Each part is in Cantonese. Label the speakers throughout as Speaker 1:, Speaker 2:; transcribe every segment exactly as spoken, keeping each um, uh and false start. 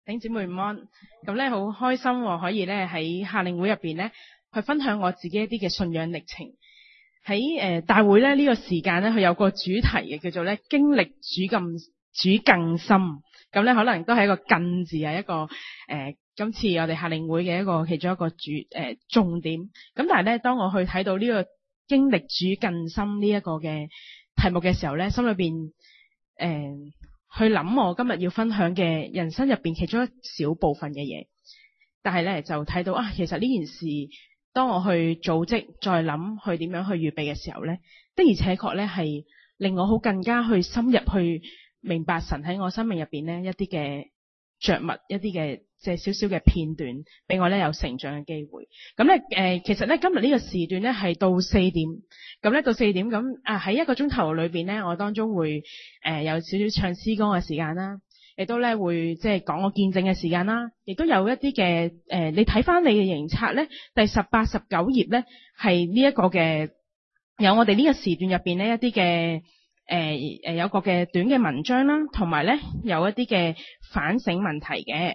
Speaker 1: 弟兄姊妹午安，咁咧好開心喎，可以咧喺夏令會入邊咧去分享我自己一啲嘅信仰歷程。喺誒、呃、大會咧呢、這個時間咧，佢有個主題嘅叫做咧經歷主更主更深。咁咧可能都係一個更字啊，一個誒、呃、今次我哋夏令會嘅一個其中一個主誒、呃、重點。咁但係咧，當我去睇到呢個經歷主更深呢一個嘅題目嘅時候咧，心裏邊誒。呃去諗我今日要分享嘅人生入邊其中一小部分嘅嘢，但係咧就睇到啊，其實呢件事當我去組織再諗去點樣去預備嘅時候咧，的而且確咧係令我好更加去深入去明白神喺我生命入邊咧一啲嘅着物，一啲嘅即係少少嘅片段，俾我咧有成長嘅機會。咁咧誒，其實咧今日呢個時段咧係到四點。咁咧到四點咁啊，喺一個鐘頭裏邊咧，我當中會誒、呃、有少少唱詩歌嘅時間啦，亦都咧會即係講我見證嘅時間啦，亦都有一啲嘅誒，你睇翻你嘅營冊咧，第十八、十九頁咧係呢一個嘅有我哋呢個時段入邊呢一啲嘅誒誒有個嘅短嘅文章啦，同埋咧有一啲嘅反省問題嘅。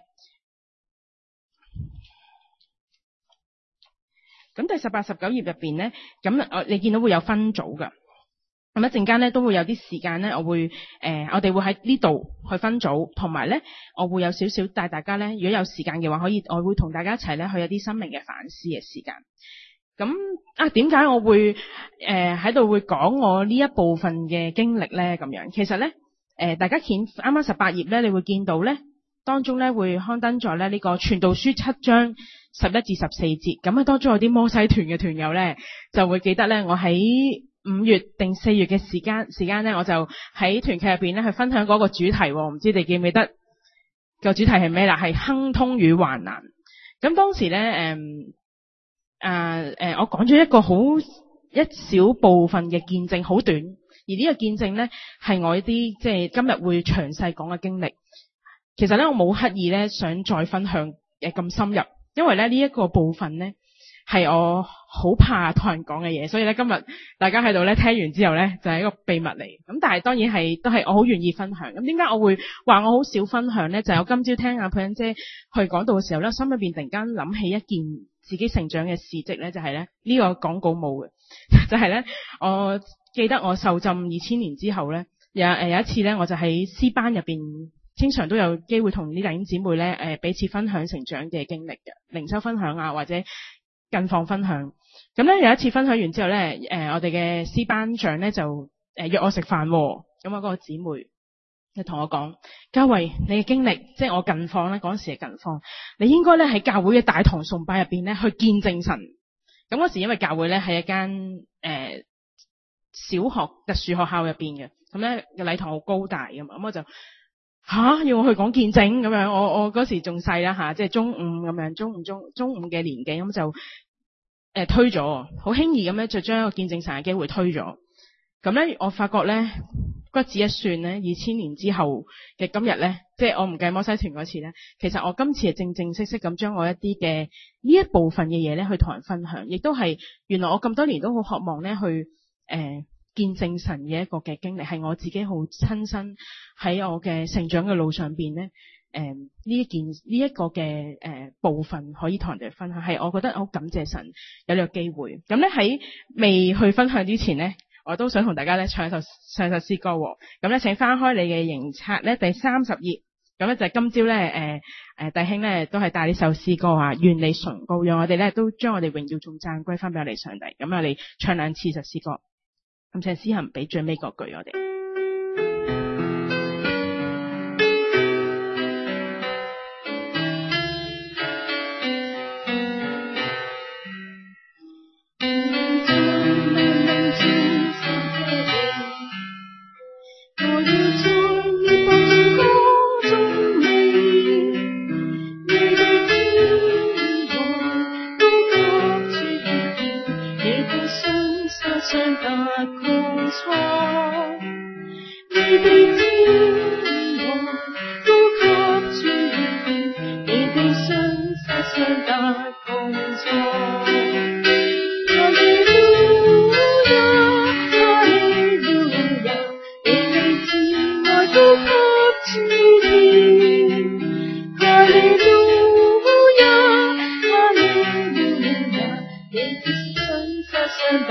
Speaker 1: 咁第十八、十九頁入邊咧，咁我你見到會有分組噶，咁一陣間咧都會有啲時間咧，我會誒、呃、我哋會喺呢度去分組，同埋咧我會有少少帶大家咧，如果有時間嘅話，可以我會同大家一齊咧去有啲生命嘅反思嘅時間。咁啊，點解我會誒喺度會講我呢一部分嘅經歷咧？咁樣其實咧誒、呃，大家見啱啱十八頁咧，你會見到咧當中咧會刊登咗咧呢個傳道書七章十一至十四節，咁啊當中有啲摩西團嘅團友咧，就會記得咧，我喺五月定四月嘅時間時間咧，我就喺團契入邊咧去分享嗰個主題，唔知你記唔記得個主題係咩啦？係亨通與患難。咁當時咧，誒啊誒，我講咗一個好一小部分嘅見證，好短，而呢個見證咧係我一啲即係今日會詳細講嘅經歷。其實咧，我冇刻意咧想再分享誒咁深入。因為咧呢一個部分咧係我好怕同人講嘅嘢，所以咧今日大家喺度咧聽完之後咧就係一個秘密嚟。咁但係當然係都係我好願意分享。咁點解我會話我好少分享咧？就係我今朝聽阿佩欣姐去講道嘅時候咧，心裏邊突然間諗起一件自己成長嘅事蹟咧，就係咧呢個講稿冇嘅，就係咧我記得我受浸二千年之後咧有誒有一次咧，我就喺詩班入邊。經常都有機會同啲弟兄姊妹咧，誒、呃、彼此分享成長嘅經歷嘅，靈修分享啊，或者近況分享。咁咧有一次分享完之後咧，誒、呃、我哋嘅詩班長咧就誒、呃、約我食飯，咁我嗰個姊妹就同我講：嘉慧，你嘅經歷，即係我近況咧，嗰時係近況，你應該咧喺教會嘅大堂崇拜入邊咧去見證神。咁嗰時因為教會咧係一間誒、呃、小學特殊學校入邊嘅，咁咧個禮堂好高大㗎嘛，咁我就。吓，要我去講見證咁樣，我我嗰時仲細啦吓，即係中五咁樣，中五中中五嘅年紀，咁就誒、呃、推咗，好輕易咁咧就將一個見證神嘅機會推咗。咁咧我發覺咧骨子一算咧，二千年之後嘅今日咧，即係我唔計摩西團嗰次咧，其實我今次係正正式式咁將我一啲嘅呢一部分嘅嘢咧去同人分享，亦都係原來我咁多年都好渴望咧去誒。呃見證神嘅一個嘅經歷，係我自己好親身喺我嘅成長嘅路上邊咧，誒呢一件呢一個嘅誒、呃、部分可以同人哋分享，係我覺得好感謝神有呢個機會。咁咧喺未去分享之前咧，我都想同大家咧唱一首唱一首詩歌。咁咧請翻開你嘅營冊咧第三十頁，咁咧就係今朝咧誒誒弟兄咧都係帶呢首詩歌啊，願你崇高，讓我哋咧都將我哋榮耀頌讚歸翻俾我哋上帝。咁我哋唱兩次首詩歌。咁請思行俾最尾嗰句我哋。
Speaker 2: 哈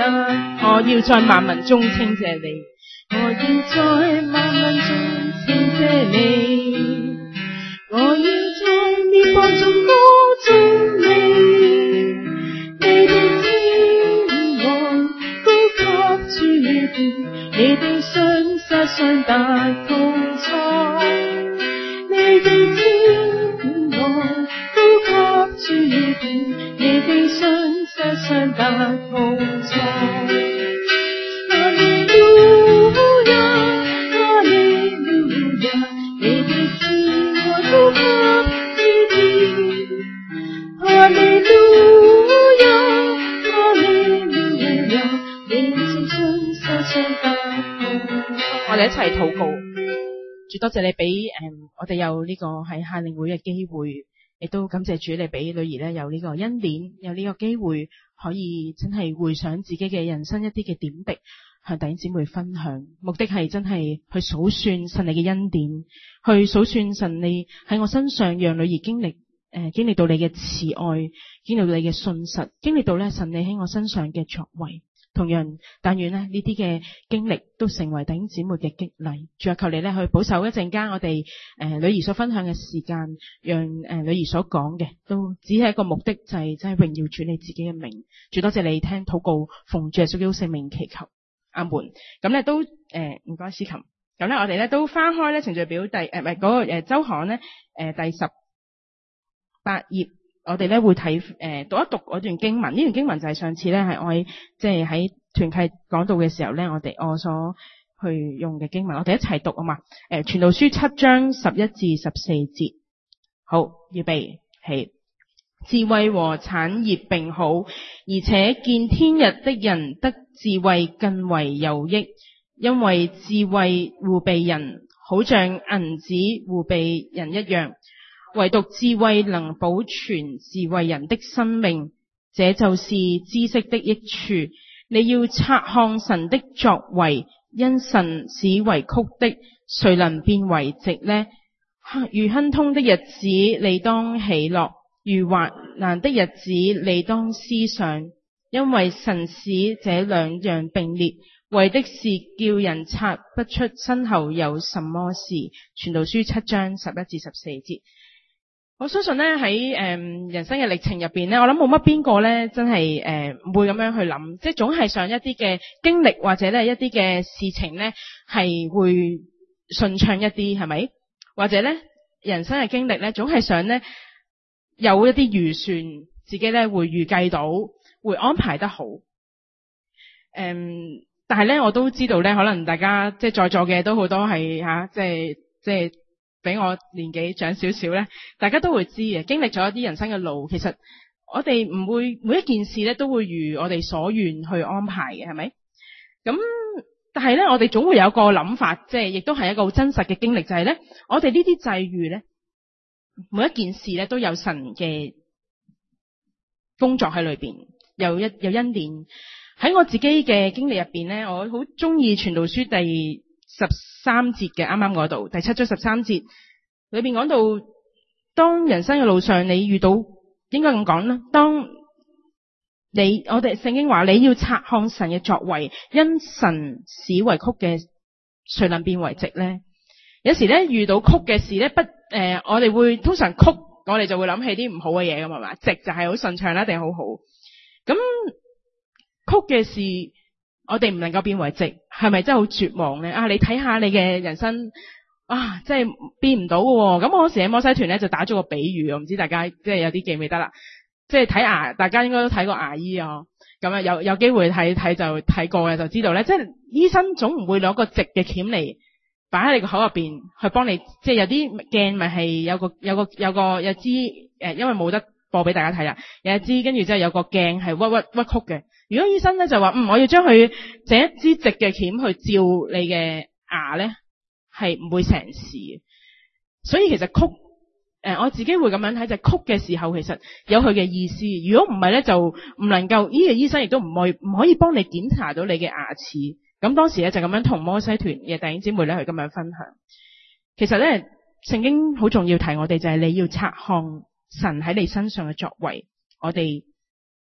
Speaker 1: 我要在萬民中稱謝你，我要在萬民中稱謝你，我要在列邦中歌頌你，你的天王高給主殿，你的信實上達穹蒼，你的天王高給主殿，你的信實上達穹蒼。哈利路亞，哈利路亞，你的天王高給主殿，哈利路亞，哈利路亞，你的信實上達穹蒼。我哋一齊禱告，主多謝你俾誒、嗯、我哋有呢個喺夏令會嘅機會，亦都感謝主你俾女兒咧有呢個恩典，有呢個機會可以真係回想自己嘅人生一啲嘅點滴，向弟兄姊妹分享。目的係真係去數算神你嘅恩典，去數算神你喺我身上讓女兒經歷誒、呃、經歷到你嘅慈愛，經歷到你嘅信實，經歷到咧神你喺我身上嘅作為。同樣，但願咧呢啲嘅經歷都成為弟兄姊妹嘅激勵。主啊，求你咧去保守一陣間我哋誒、呃、女兒所分享嘅時間，讓誒、呃、女兒所講嘅都只係一個目的，就係真係榮耀主你自己嘅名。主多謝你聽禱告，奉主耶穌基督聖名祈求，阿門。咁咧都誒唔該司琴。咁咧我哋咧都翻開咧程序表第誒唔係嗰個誒周刊咧誒第十八頁。我哋咧會睇誒、呃、讀一讀嗰段經文，呢段經文就係上次咧係我喺即係喺團契講道嘅時候咧，我哋我所去用嘅經文，我哋一齊讀啊嘛。誒，傳道書七章十一至十四節，好，預備起。智慧和產業並好，而且見天日的人得智慧更為有益，因為智慧護庇人，好像銀子護庇人一樣。唯獨智慧能保存智慧人的生命，這就是知識的益處。你要察看神的作為，因神使為曲的，誰能變為直呢？如亨通的日子，你當喜樂；如患難的日子，你當思想，因為神使這兩樣並列，為的是叫人察不出身後有什麼事。傳道書七章十一至十四節。我相信咧喺誒人生嘅歷程入邊咧，我諗冇乜邊個咧真係誒唔會咁樣去諗，即係總係想一啲嘅經歷或者咧一啲嘅事情咧係會順暢一啲，係咪？或者咧人生嘅經歷咧總係想咧有一啲預算，自己咧會預計到，會安排得好。誒、嗯，但係咧我都知道咧，可能大家即係在座嘅都好多係吓、啊，即係即係。俾我年紀長少少咧，大家都會知嘅，經歷咗一啲人生嘅路，其實我哋唔會每一件事咧都會如我哋所願去安排嘅，係咪？咁但係咧，我哋總會有個諗法，即係亦都係一個好真實嘅經歷，就係咧，我哋呢啲際遇咧，每一件事咧都有神嘅工作喺裏邊，有一有恩典。喺我自己嘅經歷入邊咧，我好中意傳道書第十三節嘅，啱啱嗰度第七章十三節裏邊講到，當人生嘅路上你遇到，應該咁講啦，當你我哋聖經話你要察看神嘅作為，因神使為曲嘅，誰能變為直呢？有時咧遇到曲嘅事咧，不誒、呃，我哋會通常曲，我哋就會諗起啲唔好嘅嘢咁係嘛，直就係好順暢啦，定好好。咁曲嘅事，我哋唔能夠變為直，係咪真係好絕望咧？啊，你睇下你嘅人生啊，真係變唔到嘅。咁我嗰時喺摩西團咧就打咗個比喻，我唔知大家即係有啲記唔記得啦。即係睇牙，大家應該都睇過牙醫啊。咁啊，有有機會睇睇就睇過嘅就知道咧，即係醫生總唔會攞個直嘅鉗嚟擺喺你個口入邊去幫你，即係有啲鏡咪係有個有個有個有支誒，因為冇得播俾大家睇啦，有一支跟住之後有個鏡係屈屈屈曲嘅。如果醫生咧就話嗯，我要將佢整一支直嘅鉗去照你嘅牙咧，係唔會成事嘅。所以其實曲誒、呃，我自己會咁樣睇，就係、曲嘅時候其實有佢嘅意思。如果唔係咧，就唔能夠呢、這個醫生亦都唔可以唔可以幫你檢查到你嘅牙齒。咁當時咧就咁樣同摩西團嘅弟兄姊妹咧去咁樣分享。其實咧聖經好重要提我哋就係你要察看神喺你身上嘅作為，我哋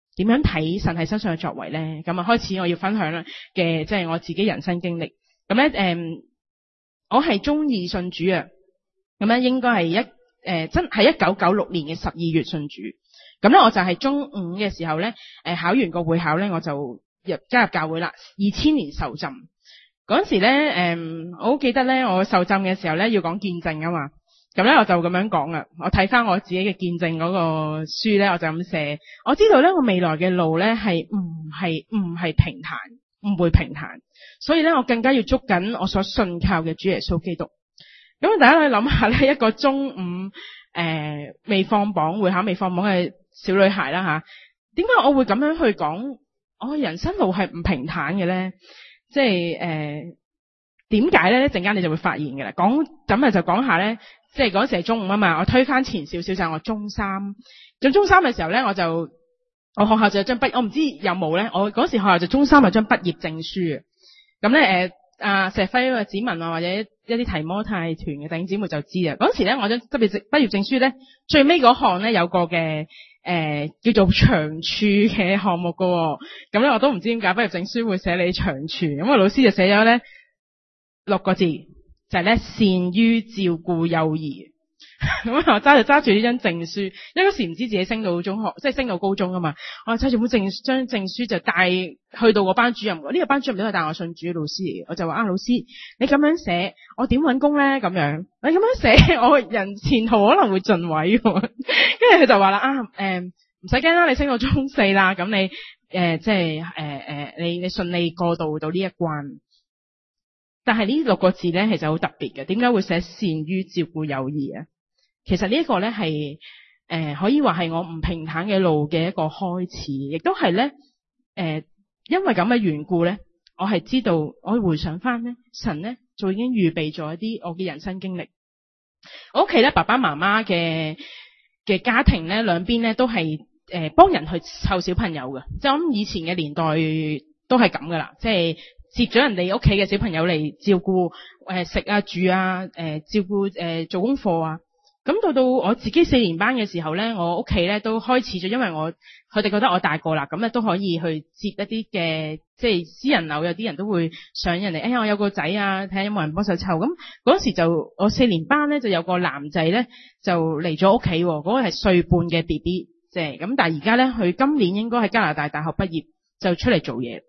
Speaker 1: 點樣睇神喺身上嘅作為咧？咁啊，開始我要分享啦嘅，即係我自己人生經歷。咁咧，誒、嗯，我係中二信主啊。咁咧，應該係一誒、呃、真係一九九六年嘅十二月信主。咁咧，我就係中五嘅時候咧，誒考完個會考咧，我就入加入教會啦。二千年受浸嗰陣時咧，誒、嗯、我好記得咧，我受浸嘅時候咧要講見證啊嘛。咁咧我就咁樣講啦。我睇翻我自己嘅見證嗰個書咧，我就咁寫。我知道咧，我未來嘅路咧係唔係唔係平坦，唔會平坦。所以咧，我更加要捉緊我所信靠嘅主耶穌基督。咁大家去諗下咧，一個中五誒未放榜會考未放榜嘅小女孩啦吓，點解我會咁樣去講我人生路係唔平坦嘅咧？即係誒點解咧？一陣間你就會發現嘅啦。講咁啊就講下咧，即係嗰時係中五啊嘛，我推翻前少少就係我中三。咁中三嘅時候咧，我就我學校就有張畢，我唔知有冇咧。我嗰時學校就中三有張畢業證書。咁咧誒啊石輝啊子文啊或者一啲提摩太團嘅弟兄姊妹就知啊。嗰時咧我張畢業證畢業證書咧最尾嗰項咧有個嘅誒、呃、叫做長處嘅項目噶。咁咧我都唔知點解畢業證書會寫你長處。咁我老師就寫咗咧六個字，就係咧善於照顧幼兒。咁我揸就揸住呢張證書，因為嗰時唔知自己升到中學，即係升到高中啊嘛。我揸住本證張證書就帶去到個班主任，呢、這個班主任都係帶我信主嘅老師嚟嘅。我就話啊，老師，你咁樣寫，我點搵工咧？咁樣你咁樣寫，我人前途可能會盡毀。跟住佢就話啦啊，誒唔使驚啦，你升到中四啦，咁你誒、呃、即係誒誒，你你順利過渡到呢一關。但係呢六個字咧，其實好特別嘅。點解會寫善於照顧幼兒啊？其實呢一個咧係誒可以話係我唔平坦嘅路嘅一個開始，亦都係咧誒因為咁嘅緣故咧，我係知道我回想翻咧，神咧就已經預備咗一啲我嘅人生經歷。我屋企咧爸爸媽媽嘅嘅家庭咧兩邊咧都係誒幫人去湊小朋友嘅，即係我諗以前嘅年代都係咁噶啦，即係接咗人哋屋企嘅小朋友嚟照顧誒食啊住啊誒、呃、照顧誒、呃、做功課啊。咁到到我自己四年班嘅時候咧，我屋企咧都開始咗，因為我佢哋覺得我大個啦，咁咧都可以去接一啲嘅即係私人樓，有啲人都會上人哋，哎呀我有個仔啊，睇下有冇人幫手湊。咁嗰時就我四年班咧就有個男仔咧就嚟咗屋企，嗰個係歲半嘅 B B 即係咁，但係而家咧佢今年應該喺加拿大大學畢業就出嚟做嘢。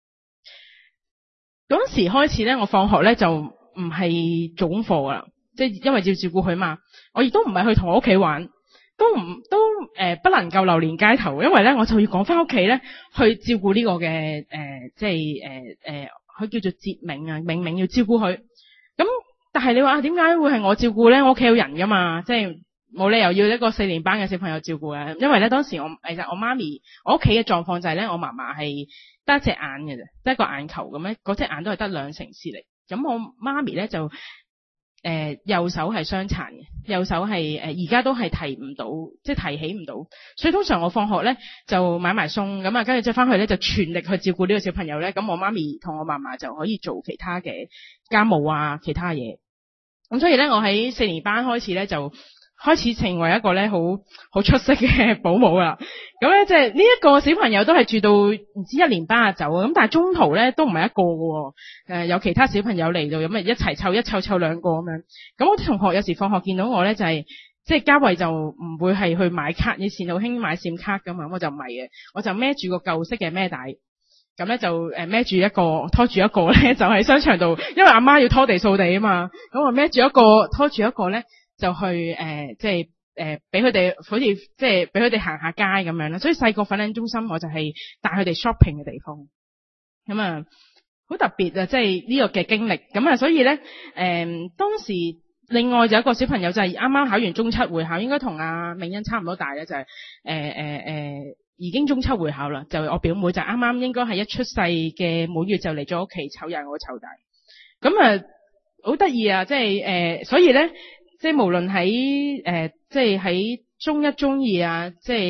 Speaker 1: 嗰時開始咧，我放學咧就唔係做功課噶啦。即係因為要照顧佢嘛，我亦都唔係去同我屋企玩，都唔都誒、呃、不能夠流連街頭，因為咧我就要趕翻屋企咧去照顧呢個嘅誒、呃、即係誒誒，佢、呃、叫做哲明啊，明明要照顧佢。咁但係你話點解會係我照顧咧？我屋企有人噶嘛，即係冇理由要一個四年班嘅小朋友照顧啊。因為咧當時我其實我媽咪我屋企嘅狀況就係咧，我嫲嫲係得一隻眼嘅啫，得一個眼球咁咧，嗰隻眼都係得兩成視力。咁我媽咪咧就。誒、呃，右手係傷殘嘅，右手係誒而家都係提唔到，即係提起唔到，所以通常我放學咧就買埋餸，咁啊跟住即係翻去咧就全力去照顧呢個小朋友咧，咁我媽咪同我嫲嫲就可以做其他嘅家務啊，其他嘢。咁所以咧，我喺四年班開始咧就開始成為一個咧好好出色嘅保姆啦。咁咧即係呢一個小朋友都係住到唔知一年班就走，咁但係中途咧都唔係一個嘅，誒有其他小朋友嚟到，咁咪一齊湊一湊湊兩個咁樣。咁我啲同學有時放學見到我咧就係即係家慧就唔會係去買卡，以前好興買閃卡噶嘛，我就唔係嘅，我就孭住個舊式嘅孭帶，咁咧就誒孭住一個拖住一個咧就喺商場度，因為阿媽要拖地掃地啊嘛，咁我孭住一個拖住一個咧就去誒、呃、即係。誒，俾佢哋好似即係俾佢哋行下街咁樣啦，所以細個粉嶺中心我就係帶佢哋 shopping 嘅地方，咁啊好特別啊，即係呢個嘅經歷，咁啊所以咧誒、呃、當時另外就一個小朋友就係啱啱考完中七會考，應該同阿明欣差唔多大咧，就係誒誒誒已經中七會考啦，就係我表妹就啱啱應該係一出世嘅滿月就嚟咗屋企湊人我湊大，咁啊好得意啊，即係誒、呃、所以咧。即係無論喺誒，即係喺中一、中二啊，即係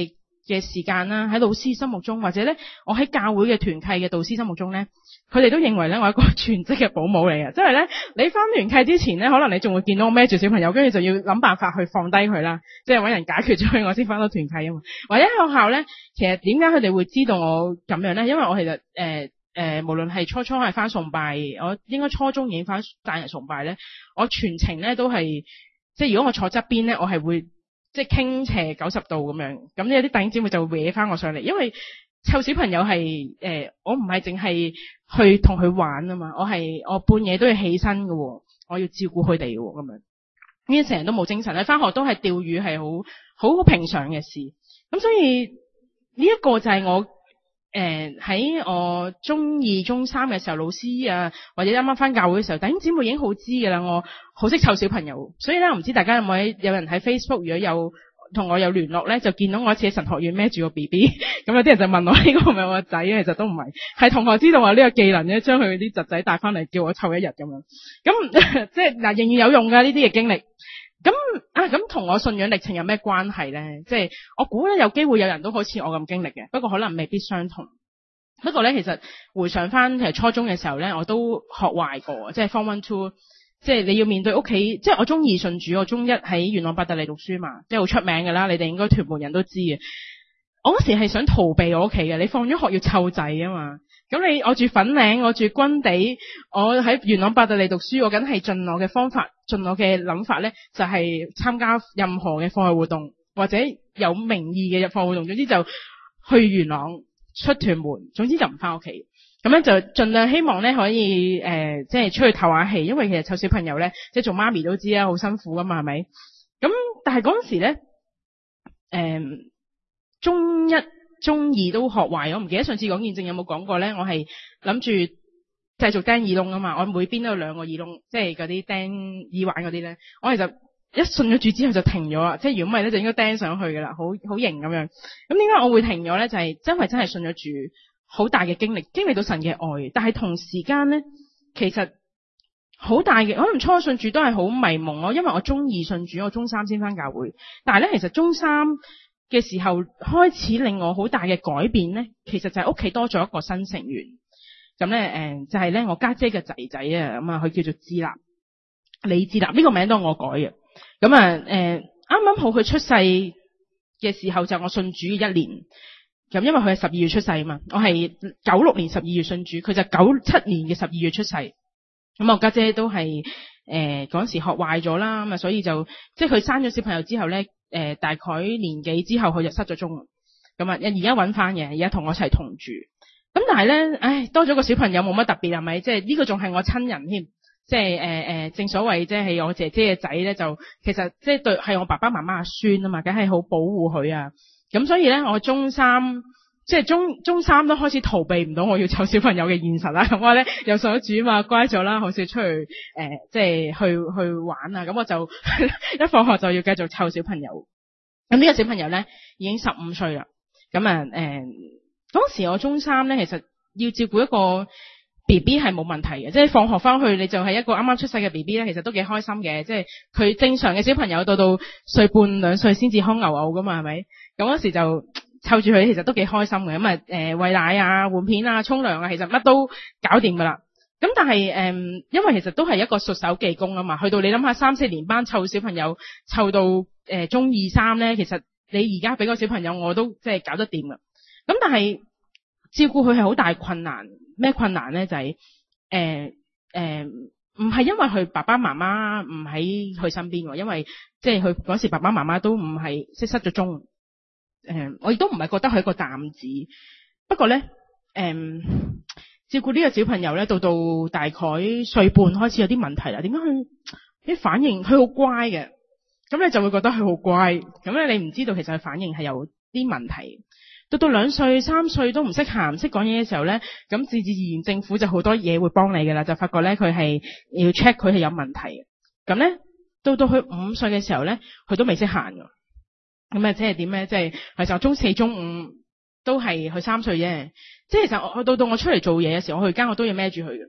Speaker 1: 嘅時間啦，喺老師心目中，或者咧我喺教會嘅團契嘅導師心目中咧，佢哋都認為咧我係一個全職嘅保姆嚟嘅。即係咧你返團契之前咧，可能你仲會見到我孭住小朋友，跟住就要諗辦法去放低佢啦，即係搵人解決咗佢，我先返到團契啊嘛。或者喺學校咧，其實點解佢哋會知道我咁樣咧？因為我其實誒。呃誒、呃，無論係初初係返崇拜，我應該初中已經返帶人崇拜咧，我全程咧都係，即係如果我坐側邊咧，我係會即係傾斜九十度咁樣，咁有啲弟兄姊妹就會搲返我上嚟，因為湊小朋友係誒、呃，我唔係淨係去同佢玩啊嘛，我係我半夜都要起身㗎喎，我要照顧佢哋喎咁樣，呢啲成日都冇精神咧，返學都係釣魚係好好好平常嘅事，咁所以呢一個就係我。誒，喺、呃、我中二、中三嘅時候，老師啊，或者啱啱返教會嘅時候，弟兄姊妹已經好知㗎啦。我好識湊小朋友，所以咧，我唔知大家有冇喺有人喺 Facebook 如果有同我有聯絡咧，就見到我一次喺神學院孭住個 B B， 咁有啲人就問我呢、這個係咪我個仔，其實都唔係，係同學知道我呢個技能咧，將佢啲侄仔帶返嚟，叫我湊一日咁樣。咁即係嗱，仍然有用㗎呢啲嘅經歷。咁啊，咁同我信仰歷程有咩關係咧？即係我估咧，有機會有人都好似我咁經歷嘅，不過可能未必相同。不過咧，其實回想翻其實初中嘅時候咧，我都學壞過，即係 Form One Two，即係你要面對屋企，即係我中二信主，我中一喺元朗伯特利讀書嘛，即係好出名㗎啦，你哋應該屯門人都知嘅。我嗰時係想逃避我屋企嘅，你放咗學要湊仔啊嘛。咁你我住粉嶺，我住軍地，我喺元朗伯特利讀書，我梗係盡我嘅方法，盡我嘅諗法咧，就係、是、參加任何嘅課外活動，或者有名義嘅課外活動，總之就去元朗出屯門，總之就唔翻屋企。咁樣就盡量希望咧可以誒、呃，即係出去透下氣，因為其實湊小朋友咧，即係做媽咪都知啦，好辛苦噶嘛，係咪？咁但係嗰陣時咧，誒、呃，中一。中二都學壞，我唔記得上次講見證有冇講過咧。我係諗住製造釘耳窿啊嘛，我每邊都有兩個耳窿，即係嗰啲釘耳環嗰啲咧。我係就一信咗主之後就停咗啦，即係如果唔係咧就應該釘上去噶啦，好好型咁樣。咁點解我會停咗咧？就係、是、真係真係信咗主，好大嘅經歷，經歷到神嘅愛。但係同時間咧，其實好大嘅，可能初信主都係好迷蒙咯，因為我中二信主，我中三先返教會。但係咧，其實中三嘅時候開始令我好大嘅改變咧，其實就係屋企多咗一個新成員，咁咧誒就係、是、咧我家姐嘅仔仔啊，咁啊佢叫做智立，李智立呢、這個名都係我改嘅，咁啊誒啱啱好佢出世嘅時候就我信主一年，咁因為佢係十二月出世啊嘛，我係九六年十二月信主，佢就九七年嘅十二月出世，咁我家姐都係誒嗰時學壞咗啦，咁啊所以就即係佢生咗小朋友之後咧。誒、呃，大概年幾之後佢就失咗蹤，咁啊，而家搵翻嘅，而家同我一齊同住。咁但係咧，唉，多咗個小朋友冇乜特別係咪？即係呢個仲係我親人添，即係誒誒，正所謂即係我姐姐嘅仔咧，就其實即係對係我爸爸媽媽阿孫啊嘛，梗係好保護佢啊。咁所以咧，我中三即係中中三都開始逃避唔到我要湊小朋友嘅現實啦。咁我咧又上咗主嘛，乖咗啦，好少出去誒、呃，即係去去玩啊。咁我就一放學就要繼續湊小朋友。咁呢個小朋友咧已經十五歲啦。咁啊誒，當時我中三咧，其實要照顧一個 B B 係冇問題嘅，即係放學翻去你就係一個啱啱出世嘅 B B 咧，其實都幾開心嘅。即係佢正常嘅小朋友到到歲半兩歲先至康牛牛噶嘛，係咪？咁嗰時就湊住佢，其實都幾開心嘅。咁啊誒餵奶啊、換片啊、沖涼啊，其實乜都搞掂噶啦。咁但係誒、呃，因為其實都係一個熟手技工啊嘛。去到你諗下三四年班湊小朋友，湊到誒、呃、中二三咧，其實你而家俾個小朋友我都即係搞得掂噶。咁但係照顧佢係好大困難。咩困難咧？就係誒誒，唔係因為佢爸爸媽媽唔喺佢身邊喎，因為即係佢嗰時爸爸媽媽都唔係即係失咗蹤。誒、呃，我亦都唔係覺得佢一個擔子。不過咧，誒、呃。照顧呢個小朋友咧，到到大概歲半開始有啲問題啦。點解佢啲反應佢好乖嘅？咁你就會覺得佢好乖。咁咧你唔知道其實佢反應係有啲問題。到到兩歲三歲都唔識行唔識講嘢嘅時候咧，咁自自然政府就好多嘢會幫你㗎啦。就發覺咧佢係要 check 佢係有問題嘅。咁咧到到佢五歲嘅時候咧，佢都未識行㗎。咁啊即係點咧？即係其實中四中五都係佢三歲啫。即係其實我到到我出嚟做嘢嘅時候，我去間我都要孭住佢嘅。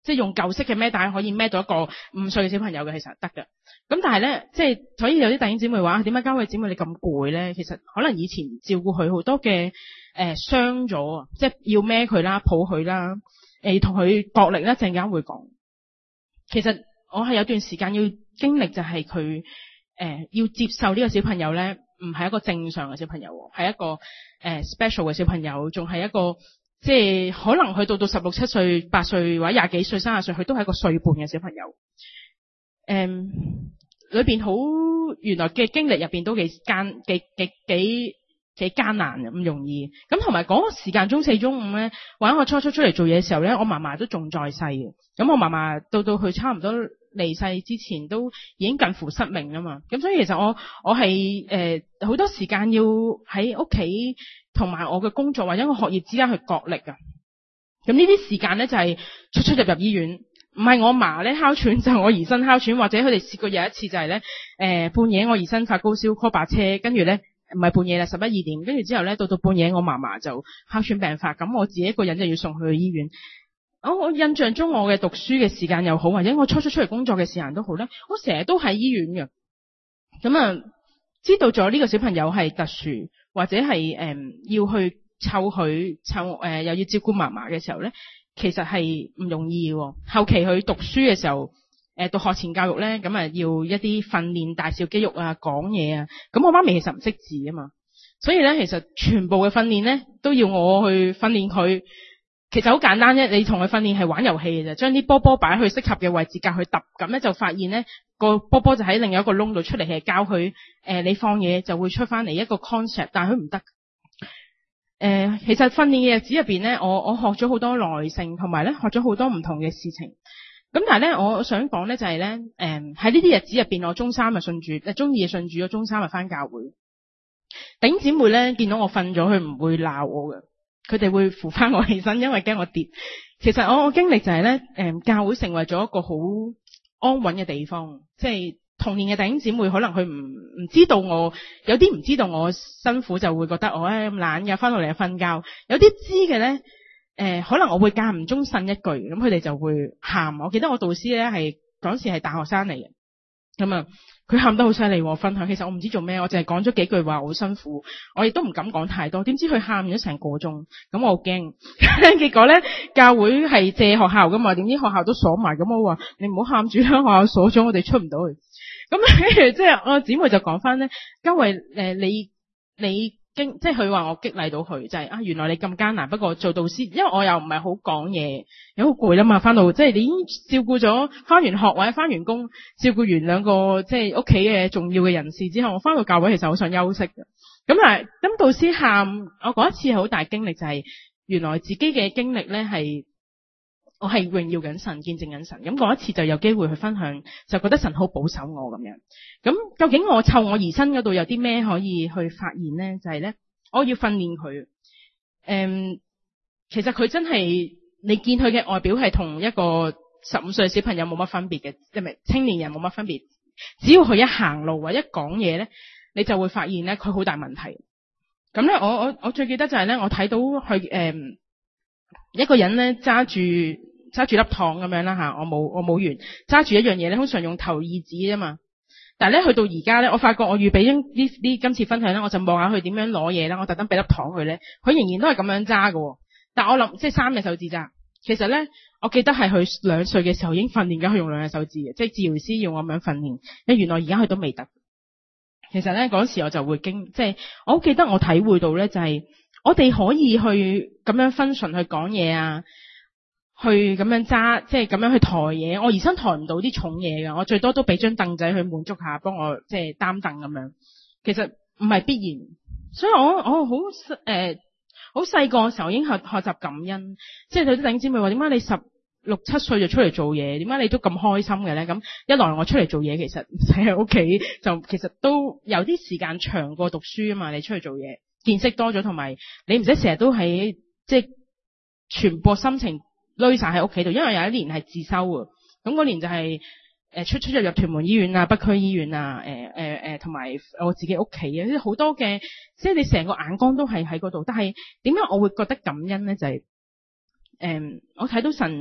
Speaker 1: 即係用舊式嘅孭帶可以孭到一個五歲嘅小朋友嘅，其實得㗎。咁但係咧，即係所以有啲弟兄姊妹話點解教會姊妹你咁攰咧？其實可能以前照顧佢好多嘅誒傷咗啊，即係要孭佢啦、抱佢啦，誒同佢角力咧，陣間會講。其實我係有段時間要經歷，就係佢誒要接受呢個小朋友咧，唔係一個正常嘅小朋友，係一個誒、呃、special 嘅小朋友，仲係一個即係可能佢到到十六七歲、八歲或者廿幾歲、三十歲，佢都係一個歲半嘅小朋友。誒、呃，裏邊好原來嘅經歷入邊都幾艱幾幾幾幾艱難嘅，唔容易。咁同埋嗰個時間中四中五咧，或者我初初出嚟做嘢嘅時候咧，我嫲嫲都仲在世嘅。咁我嫲嫲到到佢差唔多離世之前都已經近乎失明啦嘛。咁所以其實我我係誒好多時間要喺屋企同埋我嘅工作或者我學業之間去角力啊。咁呢啲時間咧就係出出入入醫院，唔係我嫲咧哮喘，就係我兒孫哮喘，或者佢哋試過有一次就係咧誒半夜我兒孫發高燒 call 白車，跟住咧唔係半夜啦，十一二點，跟住之後咧到到半夜我嫲嫲就哮喘病發，咁我自己一個人就要送佢去醫院。我我印象中我嘅讀書嘅時間又好，或者我初初出嚟工作嘅時間都好咧，我成日都喺醫院嘅。咁啊，知道咗呢個小朋友係特殊，或者係誒、呃、要去湊佢湊誒又要照顧嫲嫲嘅時候咧，其實係唔容易嘅。後期佢讀書嘅時候，誒、呃、讀學前教育咧，咁啊要一啲訓練大小肌肉啊、講嘢啊。咁我媽咪其實唔識字啊嘛，所以咧其實全部嘅訓練咧都要我去訓練佢。其實好簡單啫，你同佢訓練係玩遊戲嘅啫，將啲波波擺去適合嘅位置，教佢揼，咁咧就發現咧個波波就喺另一個窿度出嚟，係教佢誒、呃、你放嘢就會出翻嚟一個 concept， 但係佢唔得。誒、呃，其實訓練嘅日子入邊咧，我我學咗好多耐性，同埋咧學咗好多唔同嘅事情。咁但係咧，我想講咧就係咧，誒喺呢啲日子入邊，我中三咪信主，誒中二就信主，我中三咪翻教會。弟兄姊妹咧見到我瞓咗，佢唔會鬧我嘅。佢哋會扶翻我起身，因為驚我跌。其實我我經歷就係咧，誒教會成為咗一個好安穩嘅地方。即係童年嘅弟兄姊妹，可能佢唔唔知道我，有啲唔知道我辛苦，就會覺得我誒咁懶嘅，翻到嚟就瞓覺。有啲知嘅咧，誒、呃、可能我會間唔中呻一句，咁佢哋就會喊。我記得我導師咧係嗰時係大學生嚟嘅，咁啊。佢喊得好犀利喎，分享。其實我唔知做咩，我淨係講咗幾句話，好辛苦，我亦都唔敢講太多。點知佢喊咗成個鐘，咁我好驚。結果咧，教會係借學校噶嘛，點知學校都鎖埋，咁我話你唔好喊住啦，學校鎖咗，我哋出唔到去。咁即係我姊妹就講翻咧，因為誒你你經即係佢話我激勵到佢，就係、是、啊原來你咁艱難，不過做導師，因為我又唔係好講嘢，又好攰啦嘛，翻到即係你已經照顧咗翻完學或者翻完工，照顧完兩個即係屋企嘅重要嘅人士之後，我翻到教會其實好想休息嘅。咁啊，咁導師喊，我嗰一次係好大經歷，就係、是、原來自己嘅經歷咧係我係榮耀緊神，見證緊神。咁嗰一次就有機會去分享，就覺得神好保守我咁樣。咁究竟我湊我兒孫嗰度有啲咩可以去發現咧？就係、是、咧，我要訓練佢。誒、嗯，其實佢真係你見佢嘅外表係同一個十五歲小朋友冇乜分別嘅，即係青年人冇乜分別。只要佢一行路或者一講嘢咧，你就會發現咧佢好大問題。咁咧，我我我最記得就係咧，我睇到佢誒、嗯、一個人咧揸住揸住粒糖咁樣啦吓，我冇我冇完揸住一樣嘢咧，通常用頭二指啫嘛。但係咧去到而家咧，我發覺我預備呢呢今次分享咧，我就望下佢點樣攞嘢啦。我特登俾粒糖佢咧，佢仍然都係咁樣揸㗎。但我諗即係三隻手指揸。其實咧，我記得係佢兩歲嘅時候已經訓練緊佢用兩隻手指嘅，即係治療師要我咁樣訓練。因為原來而家佢都未得。其實咧嗰時我就會經，即係我好記得我體會到咧，就係我哋可以去咁樣分順去講嘢啊。去咁樣揸，即係咁樣去抬嘢。我兒孫抬唔到啲重嘢㗎，我最多都俾張凳仔去滿足下，幫我即係擔凳咁樣。其實唔係必然，所以我我好誒好細個嘅時候已經學學習感恩。即係有啲弟兄姊妹話：點解你十六七歲就出嚟做嘢？點解你都咁開心嘅咧？咁一來我出嚟做嘢，其實唔使喺屋企，就其實都有啲時間長過讀書啊嘛。你出去做嘢，見識多咗，同埋你唔使成日都喺即係傳播心情。累晒喺屋企度，因為有一年係自修啊，咁嗰年就係誒出出入入屯門醫院啊、北區醫院啊、誒誒誒同埋我自己屋企啊，即係好多嘅，即係你成個眼光都係喺嗰度。但係點解我會覺得感恩咧？就係、是、誒、呃、我睇到神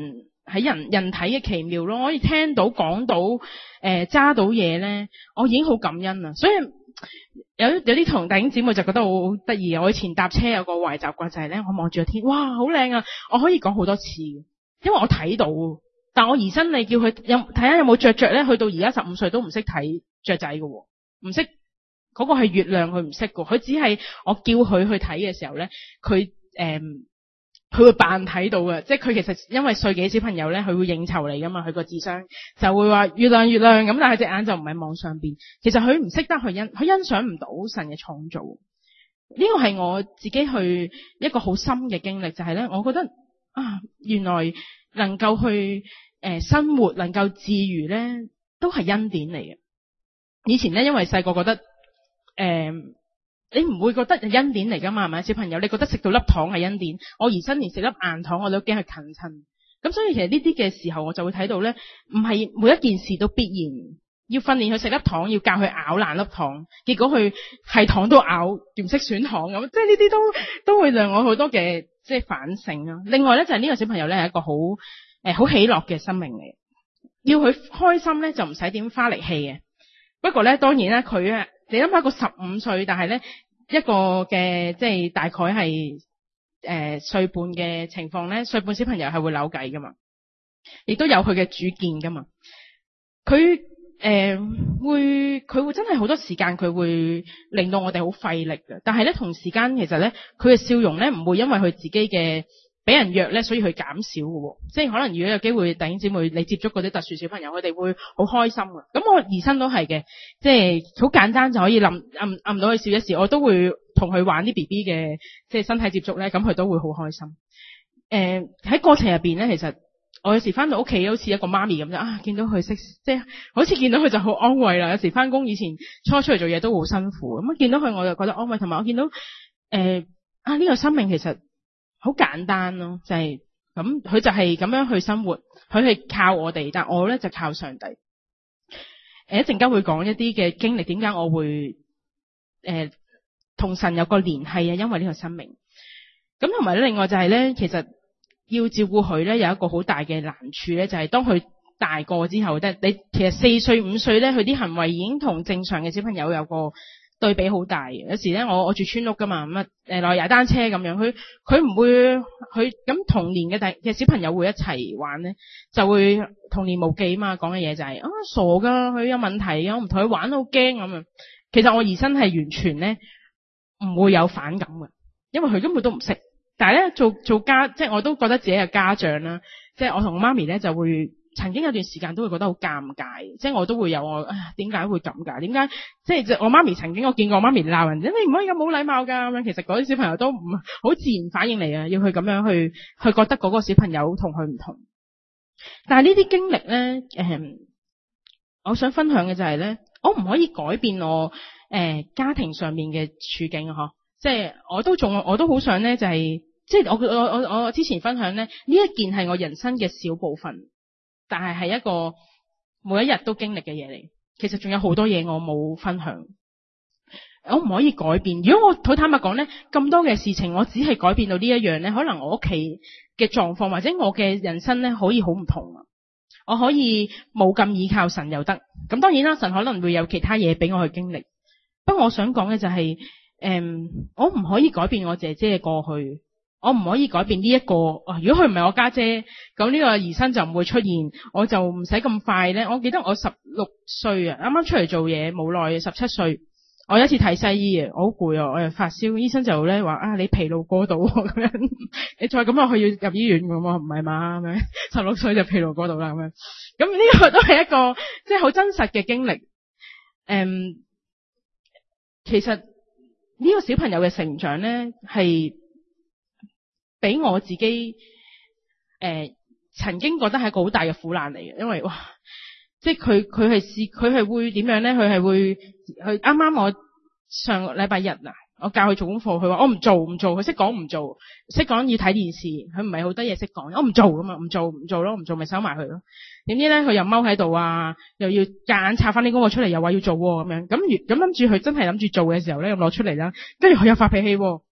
Speaker 1: 喺人人體嘅奇妙咯，我可以聽到講到誒揸到嘢咧，我已經好感恩啦。所以有有啲同弟兄姊妹就覺得好得意。我以前搭車有個壞習慣就係咧，我望住個天，哇好靚啊！我可以講好多次，因為我睇到。但我兒生你叫佢有睇下有冇雀雀咧，去到而家十五歲都唔識睇雀仔嘅，唔識嗰個係月亮，佢唔識嘅。佢只係我叫佢去睇嘅時候咧，佢誒佢會扮睇到嘅，即係佢其實因為歲幾小朋友咧，佢會應酬嚟噶嘛，佢個智商就會話月亮月亮咁，但係隻眼就唔係望上邊。其實佢唔識得去欣，佢欣賞唔到神嘅創造。呢個係我自己去一個好深嘅經歷，就係咧，我覺得啊，原來能夠去誒、呃、生活，能夠自如咧，都係恩典嚟嘅。以前咧，因為細個覺得誒。呃你唔會覺得係恩典嚟噶嘛？係咪小朋友？你覺得食到粒糖係恩典？我兒生連食粒硬糖我都驚佢近親。咁所以其實呢啲嘅時候，我就會睇到咧，唔係每一件事都必然要訓練佢食粒糖，要教佢咬爛粒糖。結果佢係糖都咬，唔識選糖咁，即係呢啲都都會讓我好多嘅即係反省啊。另外咧就係、是、呢個小朋友咧係一個好誒好喜樂嘅生命嚟，要佢開心咧就唔使點花力氣嘅。不過咧當然啦，佢啊你諗下個十五歲，但係咧。一個嘅即係大概係誒歲半嘅情況咧，歲半小朋友係會扭計噶嘛，亦都有佢嘅主見噶嘛。佢誒、呃、會佢會真係好多時間佢會令到我哋好費力嘅，但係咧同時間其實咧佢嘅笑容咧唔會因為佢自己嘅俾人約咧，所以佢減少嘅，即係可能如果有機會弟兄姊妹你接觸嗰啲特殊小朋友，佢哋會好開心嘅。咁我兒生都係嘅，即係好簡單就可以冧揞揞到佢笑一笑，我都會同佢玩啲 B B 嘅即係身體接觸咧，咁佢都會好開心。誒、呃、喺過程入邊咧，其實我有時翻到屋企好似一個媽咪咁樣啊，見到佢識即係好似見到佢就好安慰啦。有時翻工以前初出嚟做嘢都好辛苦，咁啊見到佢我就覺得安慰，同埋我見到誒、呃、啊呢、這個生命其實。好簡單咯，就係咁，佢就係咁樣去生活，佢係靠我哋，但我咧就靠上帝。誒，一陣間會講一啲嘅經歷，點解我會誒同、呃、神有個聯繫啊？因為呢個生命。咁同埋咧，另外就係咧，其實要照顧佢咧，有一個好大嘅難處咧，就係、是、當佢大個之後咧，你其實四歲五歲咧，佢啲行為已經同正常嘅小朋友有個對比好大。有時咧，我我住村屋噶嘛，咁啊誒落踩單車咁樣，佢佢唔會佢咁同年嘅第嘅小朋友會一齊玩咧，就會童言無忌嘛，講嘅嘢就係、是、啊傻噶，佢有問題，我唔同佢玩好驚咁樣。其實我兒生係完全咧唔會有反感嘅，因為佢根本都唔識。但係咧做做家，即係我都覺得自己係家長啦，即係我同我媽咪咧就會。曾經有段時間都會覺得好尷尬，即係我都會有我，哎呀，點解會咁㗎？點解即係我媽咪曾經我見過我媽咪鬧人，你唔可以咁冇禮貌㗎咁樣。其實嗰啲小朋友都唔好自然反應嚟啊，要去咁樣去去覺得嗰個小朋友同佢唔同。但係呢啲經歷咧，誒、嗯，我想分享嘅就係咧，我唔可以改變我誒、呃、家庭上面嘅處境啊，嗬，即係我都仲我都好想咧，就係即係我我我我之前分享咧，呢一件係我人生嘅小部分。但係係一個每一日都經歷嘅嘢嚟，其實仲有好多嘢我冇分享，我唔可以改變。如果我好坦白講咧，咁多嘅事情我只係改變到呢一樣咧，可能我屋企嘅狀況或者我嘅人生咧可以好唔同啊。我可以冇咁依靠神又得，咁當然啦，神可能會有其他嘢俾我去經歷。不過我想講嘅就係、是，誒、嗯，我唔可以改變我姐姐嘅過去。我唔可以改變呢、這、一個，如果佢唔係我家姐，咁呢個兒生就唔會出現，我就唔使咁快咧。我記得我十六歲啊，啱啱出嚟做嘢冇耐，十七歲，我有一次睇西醫啊，我好攰啊，我又發燒，醫生就咧話啊，你疲勞過度咁樣，你再咁落去要入醫院咁啊，唔係嘛咁樣，十六歲就疲勞過度啦咁樣。咁呢個都係一個即係好真實嘅經歷。誒、嗯，其實呢個小朋友嘅成長咧係。俾我自己誒、呃、曾經覺得係一個好大嘅苦難嚟嘅，因為哇，即係佢佢係試佢係會點樣咧？佢係會佢啱啱我上個禮拜日嗱，我教佢做功課，佢話我唔做唔做，佢識講唔做，識講要睇電視，佢唔係好多嘢識講，我唔做㗎嘛，唔做唔做咯，唔做咪收埋佢咯。點知咧佢又踎喺度啊，又要夾硬插翻啲功課出嚟，又話要做咁樣，咁咁諗住佢真係諗住做嘅時候咧，又攞出嚟啦，跟住佢又發脾氣喎。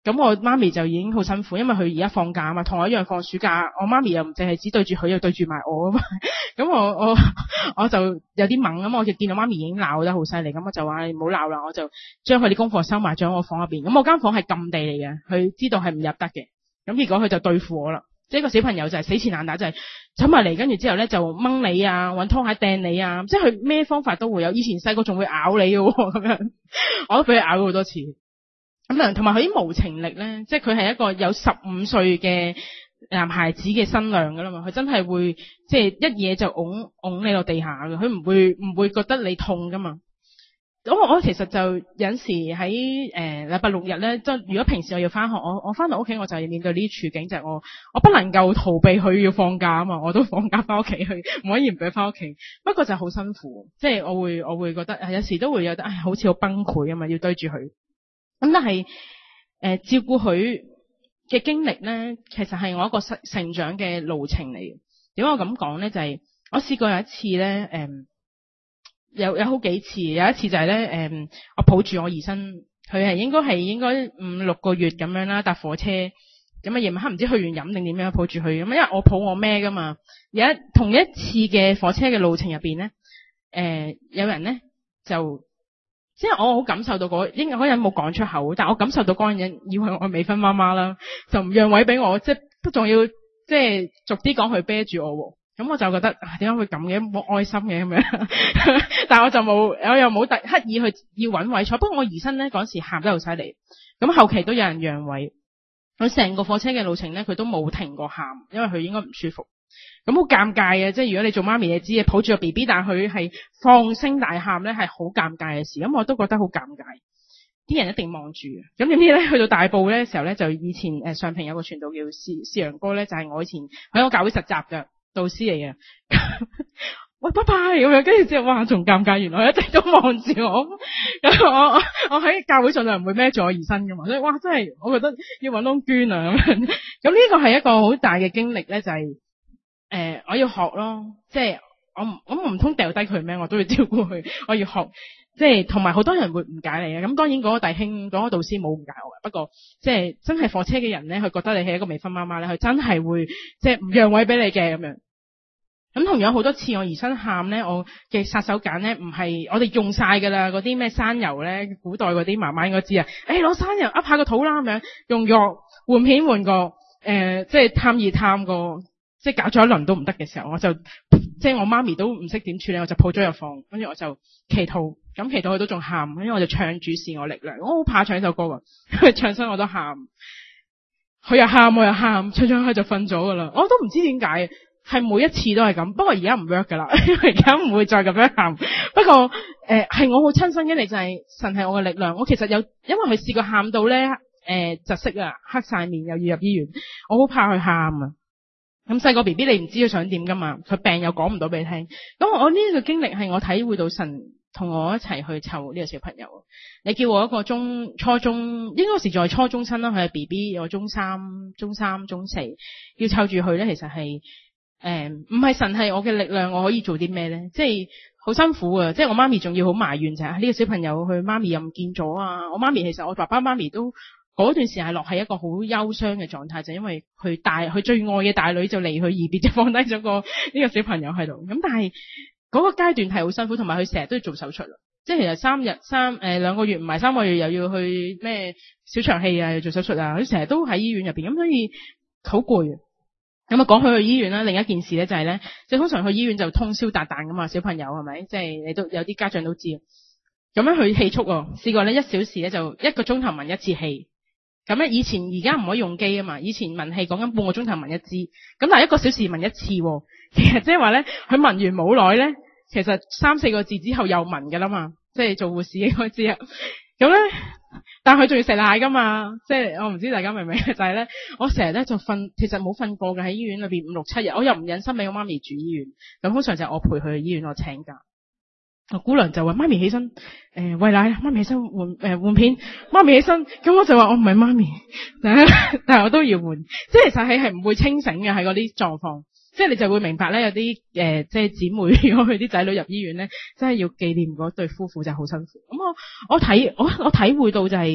Speaker 1: 咁我媽咪就已經好辛苦，因為佢而家放假啊嘛，同我一樣放暑假。我媽咪又唔淨係只對住佢，又對住埋我啊嘛。咁我我我就有啲猛咁，我就見到媽咪已經鬧得好犀利，咁我就話你唔好鬧啦，我就將佢啲功課收埋咗喺我房入邊。咁我間房係禁地嚟嘅，佢知道係唔入得嘅。咁結果佢就對付我啦，即係個小朋友就係死纏爛打，就係走埋嚟，跟住之後咧就掹你啊，搵拖鞋掟你啊，即係佢咩方法都會有。以前細個仲會咬你嘅咁樣，我都俾佢咬咗好多次。咁啊，同埋佢啲無情力咧，即係佢係一個有十五歲嘅男孩子嘅身量噶啦嘛，佢真係會即係一嘢就拱拱你落地下嘅，佢唔會唔會覺得你痛噶嘛。咁我我其實就有陣時喺誒禮拜六日咧，即係如果平時我要翻學，我我翻到屋企我就要面對呢啲處境，就係、是、我我不能夠逃避佢要放假啊嘛，我都放假翻屋企去，唔可以唔俾佢翻屋企。不過就好辛苦，即係我會我會覺得有時都會有得，唉，好似好崩潰啊嘛，要對住佢。咁但係誒、呃、照顧佢嘅經歷咧，其實係我一個成成長嘅路程嚟嘅。點解我咁講咧？就係、是、我試過有一次咧，誒、呃、有有好幾次，有一次就係咧，誒、呃、我抱住我兒孫，佢係應該係應該五六個月咁樣啦，搭火車咁啊，夜晚黑唔知去完飲定點樣抱住佢咁，因為我抱我孭噶嘛。有一同一次嘅火車嘅路程入邊咧，誒、呃、有人咧就。即係我好感受到嗰應該嗰人冇講出口，但我感受到嗰個人以為我未婚媽媽啦，就唔讓位俾我，即係都仲要即係逐啲講佢啤住我，咁我就覺得啊，點解會咁嘅，冇愛心嘅咁樣，但係我就冇，我又冇特刻意去要揾位坐。不過我兒孫咧嗰時喊得好犀利，咁後期都有人讓位，佢成個火車嘅路程咧佢都冇停過喊，因為佢應該唔舒服。咁好尷尬嘅，即係如果你做媽咪你知嘅，抱住個 B B 但佢係放聲大喊咧，係好尷尬嘅事。咁我都覺得好尷尬，啲人一定望住。咁點知咧去到大埔咧時候咧，就以前誒上坪有個傳道叫思思陽哥咧，就係、是、我以前喺我教會實習嘅導師嚟嘅。喂，拜拜咁樣，跟住之後哇，仲尷尬，原來一直都望住我。咁我我喺教會上就唔會孭住我兒孫噶嘛，所以哇，真係我覺得要搵窿捐啊咁樣。咁呢個係一個好大嘅經歷咧，就係、是。誒、呃，我要學咯，即係我唔，我唔通掉低佢咩？我都要照顧佢。我要學，即係同埋好多人會誤解你嘅。咁當然嗰個弟兄、嗰個導師冇誤解我嘅。不過即係真係火車嘅人咧，佢覺得你係一個未婚媽媽咧，佢真係會即係唔讓位俾你嘅咁樣。咁同樣好多次我兒孫喊咧，我嘅殺手鐧咧唔係我哋用晒噶啦，嗰啲咩山油咧，古代嗰啲媽媽應該知啊。誒，攞山油噏下個肚啦咁樣，用藥換片換個誒、呃，即係探熱探個。即係搞咗一輪都唔得嘅時候，我就即係我媽咪都唔識點處理，我就抱咗入房，跟住我就祈禱，咁祈禱佢都仲喊，跟住我就唱主是我力量，我好怕唱呢首歌噶，唱親我都喊，佢又喊我又喊，唱唱佢就瞓咗噶啦，我都唔知點解，係每一次都係咁，不過而家唔 work 噶啦，因為而家唔會再咁樣喊，不過誒係、呃、我好親身經歷就係、是、神係我嘅力量，我其實有因為佢試過喊到咧誒窒息啊，黑晒面又要入醫院，我好怕佢喊啊。咁細個 B B 你唔知佢想點噶嘛，佢病又講唔到俾你聽。咁我呢個經歷係我體會到神同我一齊去湊呢個小朋友。你叫我一個中初中，應該時在初中生啦，佢係 B B，我中三、中三、中四，要湊住佢咧，其實係誒唔係神係我嘅力量，我可以做啲咩咧？即係好辛苦啊！即係我媽咪仲要好埋怨就係呢個小朋友，佢媽咪又唔見咗啊！我媽咪其實我爸爸媽咪都。嗰段時間係落喺一個好憂傷嘅狀態，就因為佢大佢最愛嘅大女就離佢而別，就放低咗個呢個小朋友喺度。咁但係嗰個階段係好辛苦，同埋佢成日都要做手術啦。即係其實三日三誒兩個月唔係三個月又要去咩小腸氣啊，要做手術啊，佢成日都喺醫院入邊，咁所以好攰。咁啊講佢去醫院啦，另一件事咧就係咧，即係通常去醫院就通宵達旦噶嘛，小朋友係咪？即係你都有啲家長都知。咁樣去氣促喎，試過咧一小時咧就一個鐘頭聞一次氣。咁咧，以前而家唔可以用機啊嘛，以前聞氣講緊半個鐘頭聞一支，咁但係一個小時聞一次，其實即係話咧，佢聞完冇耐咧，其實三四個字之後又聞噶啦嘛，即係做護士應該知啊。咁咧，但係佢仲要食奶噶嘛，即係我唔知大家明唔明？就係咧，我成日咧就瞓，其實冇瞓過嘅喺醫院裏邊五六七日，我又唔忍心俾我媽咪住醫院，咁通常就係我陪佢去醫院，我請假。我姑娘就話媽咪起身，誒、呃、餵奶，媽咪起身換誒換片，媽咪起身，咁我就話我唔係媽咪，但係但係我都要換，即係其實係係唔會清醒嘅喺嗰啲狀況，即係你就會明白咧，有啲誒、呃、即係姊妹如果佢啲仔女入醫院咧，真係要紀念嗰對夫婦就好辛苦。咁我我體我我體會到就係、是、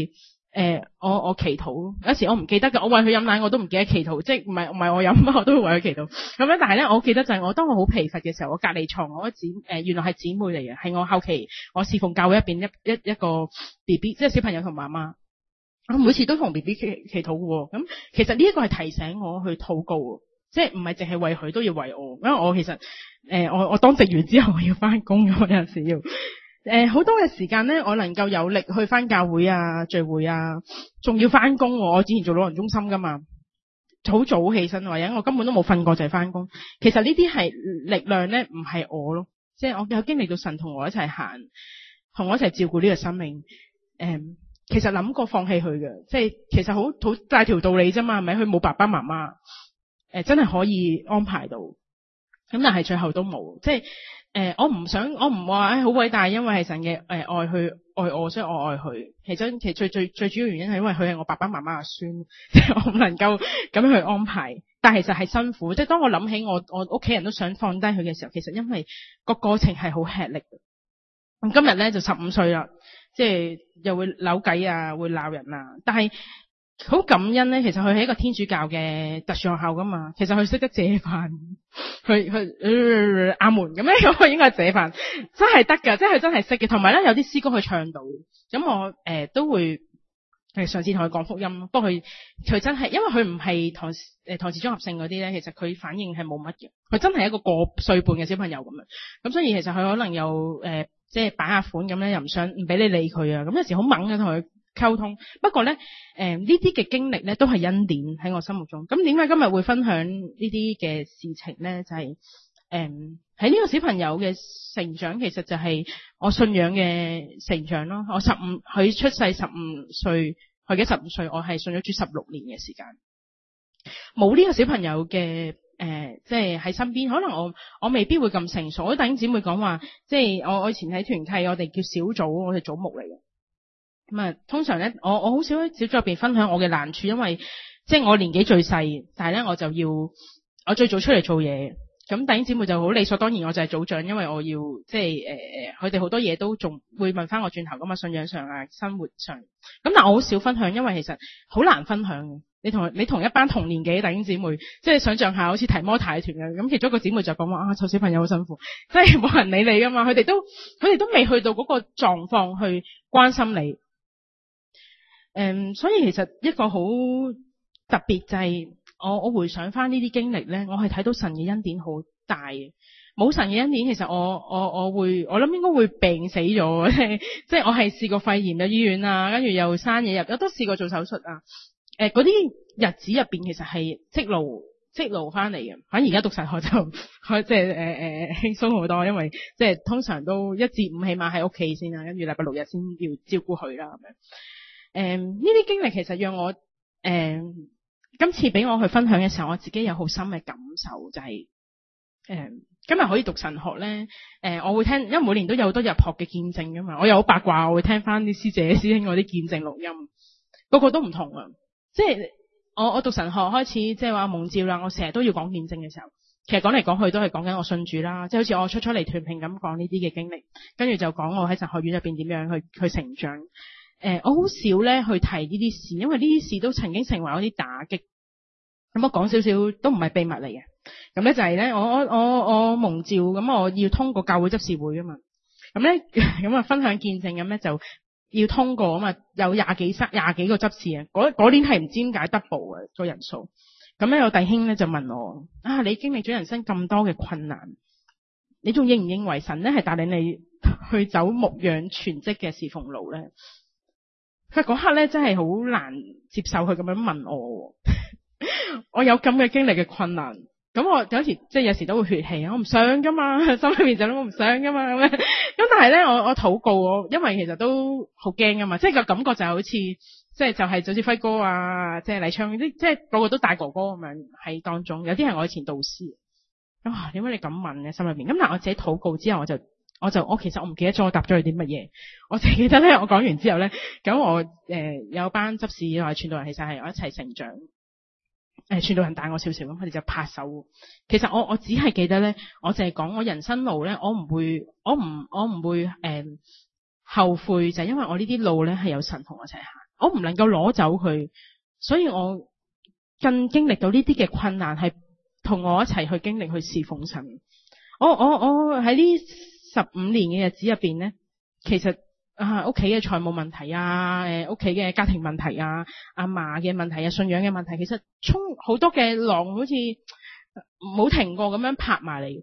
Speaker 1: 誒，我我祈禱，有時我唔記得㗎，我餵佢飲奶我都唔記得祈禱，即係唔係唔係我飲，我都會餵佢祈禱。咁樣，但係咧，我記得就係我當我好疲乏嘅時候，我隔離床我姊誒原來係姊妹嚟嘅，係我後期我侍奉教會入邊一一一個 B B， 即係小朋友同媽媽，我每次都同 B B 祈祈禱喎。咁其實呢一個係提醒我去禱告，即係唔係淨係為佢都要為我，因為我其實誒、呃、我我當值完之後我要翻工嘅，有陣時要。誒，好、呃、多嘅時間咧，我能夠有力去翻教會啊、聚會啊，仲要翻工。我之前做老人中心噶嘛，好早起身，或者我根本都冇瞓過就係翻工。其實呢啲係力量咧，唔係我咯，即係我有經歷到神同我一齊行，同我一齊照顧呢個生命。誒、呃，其實諗過放棄佢嘅，即係其實好好大條道理啫嘛，係咪？佢冇爸爸媽媽，誒、呃，真係可以安排到。咁但係最後都冇，即係。誒、呃，我唔想，我唔話誒好偉大，因為係神嘅誒、呃、愛去愛我，所以我愛佢。其實其實最最最主要原因係因為佢係我爸爸媽媽嘅孫，即係我唔能夠咁樣去安排。但係其實係辛苦，即係當我諗起我我屋企人都想放低佢嘅時候，其實因為個過程係好吃力。咁今日咧就十五歲啦，即係又會扭計啊，會鬧人啊，但係。好感恩咧，其實佢係一個天主教嘅特殊學校噶嘛，其實佢識得借飯，佢佢、呃、阿門咁樣，咁應該係借飯，真係得噶，即係佢真係識嘅。同埋咧有啲詩歌佢唱到，咁我誒、呃、都會誒上次同佢講福音，不過佢佢真係，因為佢唔係唐誒唐氏綜合性嗰啲咧，其實佢反應係冇乜嘅，佢真係一個過歲半嘅小朋友咁樣，咁所以其實佢可能又誒即係擺下款咁咧，又唔想唔俾你理佢啊，咁有時好猛嘅同佢溝通，不過咧，誒呢啲嘅經歷咧都係恩典喺我心目中。咁點解今日會分享呢啲嘅事情咧？就係誒喺呢個小朋友嘅成長，其實就係我信仰嘅成長咯。我十五，佢出世十五歲，佢而家十五歲，我係信咗主十六年嘅時間。冇呢個小朋友嘅誒，即係喺身邊，可能我我未必會咁成熟。我啲弟兄姊妹講話，即係我我以前喺團契，我哋叫小組，我哋組目嚟嘅。咁啊，通常咧，我我好少喺小組入邊分享我嘅難處，因為即係我年紀最細，但係咧我就要我最早出嚟做嘢，咁弟兄姊妹就好理所當然，我就係組長，因為我要即係誒誒，佢哋好多嘢都仲會問翻我轉頭噶嘛，信仰上啊，生活上，咁但係我好少分享，因為其實好難分享嘅。你同你同一班同年紀嘅弟兄姊妹，即係想象下，好似提摩太團嘅，咁其中一個姊妹就講話啊，湊小朋友好辛苦，即係冇人理你噶嘛，佢哋都佢哋都未去到嗰個狀況去關心你。誒、嗯，所以其實一個好特別就係、是、我我回想翻呢啲經歷咧，我係睇到神嘅恩典好大嘅。冇神嘅恩典，其實我我我會我諗應該會病死咗，即係即係我係試過肺炎入醫院啊，跟住又生嘢入，我都試過做手術啊。誒、呃，嗰啲日子入邊其實係積勞積勞翻嚟嘅。反而而家讀神學就即係誒誒輕鬆好多，因為即係通常都一至五起碼喺屋企先啦，跟住禮拜六日先要照顧佢啦咁樣。誒，呢啲、嗯、經歷其實讓我誒、嗯，今次俾我去分享嘅時候，我自己有好深嘅感受，就係、是、誒、嗯，今日可以讀神學咧，誒、嗯，我會聽，因為每年都有好多入學嘅見證噶嘛，我又好八卦，我會聽翻啲師姐師兄嗰啲見證錄音，個個都唔同啊，即係我我讀神學開始，即係話蒙召啦，我成日都要講見證嘅時候，其實講嚟講去都係講緊我信主啦，即係好似我初初嚟團聘咁講呢啲嘅經歷，跟住就講我喺神學院入邊點樣去去成長。誒、呃，我好少咧去提呢啲事，因為呢啲事都曾經成為我啲打擊。咁我講少少都唔係秘密嚟嘅。咁咧就係咧，我我我我蒙召，咁我要通過教會執事會啊嘛。咁咧咁啊分享見證咁咧就要通過啊嘛，有廿幾三廿幾個執事啊。嗰嗰年係唔知點解 double 啊個人數。咁咧有弟兄咧就問我啊，你經歷咗人生咁多嘅困難，你仲認唔認為神咧係帶領你去走牧養全職嘅侍奉路咧？佢嗰刻咧真係好難接受佢咁樣問我，我有咁嘅經歷嘅困難，咁我有時即係有時都會血氣，我唔想噶嘛，心裏面就諗我唔想噶嘛咁樣，咁但係咧我我禱告我，因為其實都好驚噶嘛，即係個感覺就係好似即係就係好似輝哥啊，即係黎昌啲，即係個個都大哥哥咁樣喺當中，有啲係我以前導師，哇點解你咁問嘅心裏面？咁但係我自己禱告之後我就。我就我其實我唔記得咗我答咗佢啲乜嘢，我淨記得咧我講完之後咧，咁我誒、呃、有班執事同埋傳道人，其實係我一齊成長，誒、呃、傳道人大我少少咁，佢哋就拍手。其實我我只係記得咧，我淨係講我人生路咧，我唔會，我唔我唔會誒、呃、後悔，就係因為我呢啲路咧係有神同我一齊行， 我唔能夠攞走佢，所以我更經歷到呢啲嘅困難係同我一齊去經歷去侍奉神。我我我喺呢十五年嘅日子入邊咧，其實啊屋企嘅財務問題啊，誒屋企嘅家庭問題啊，阿嫲嘅問題啊，信仰嘅問題，其實衝好多嘅浪好似冇停過咁樣拍埋嚟。誒、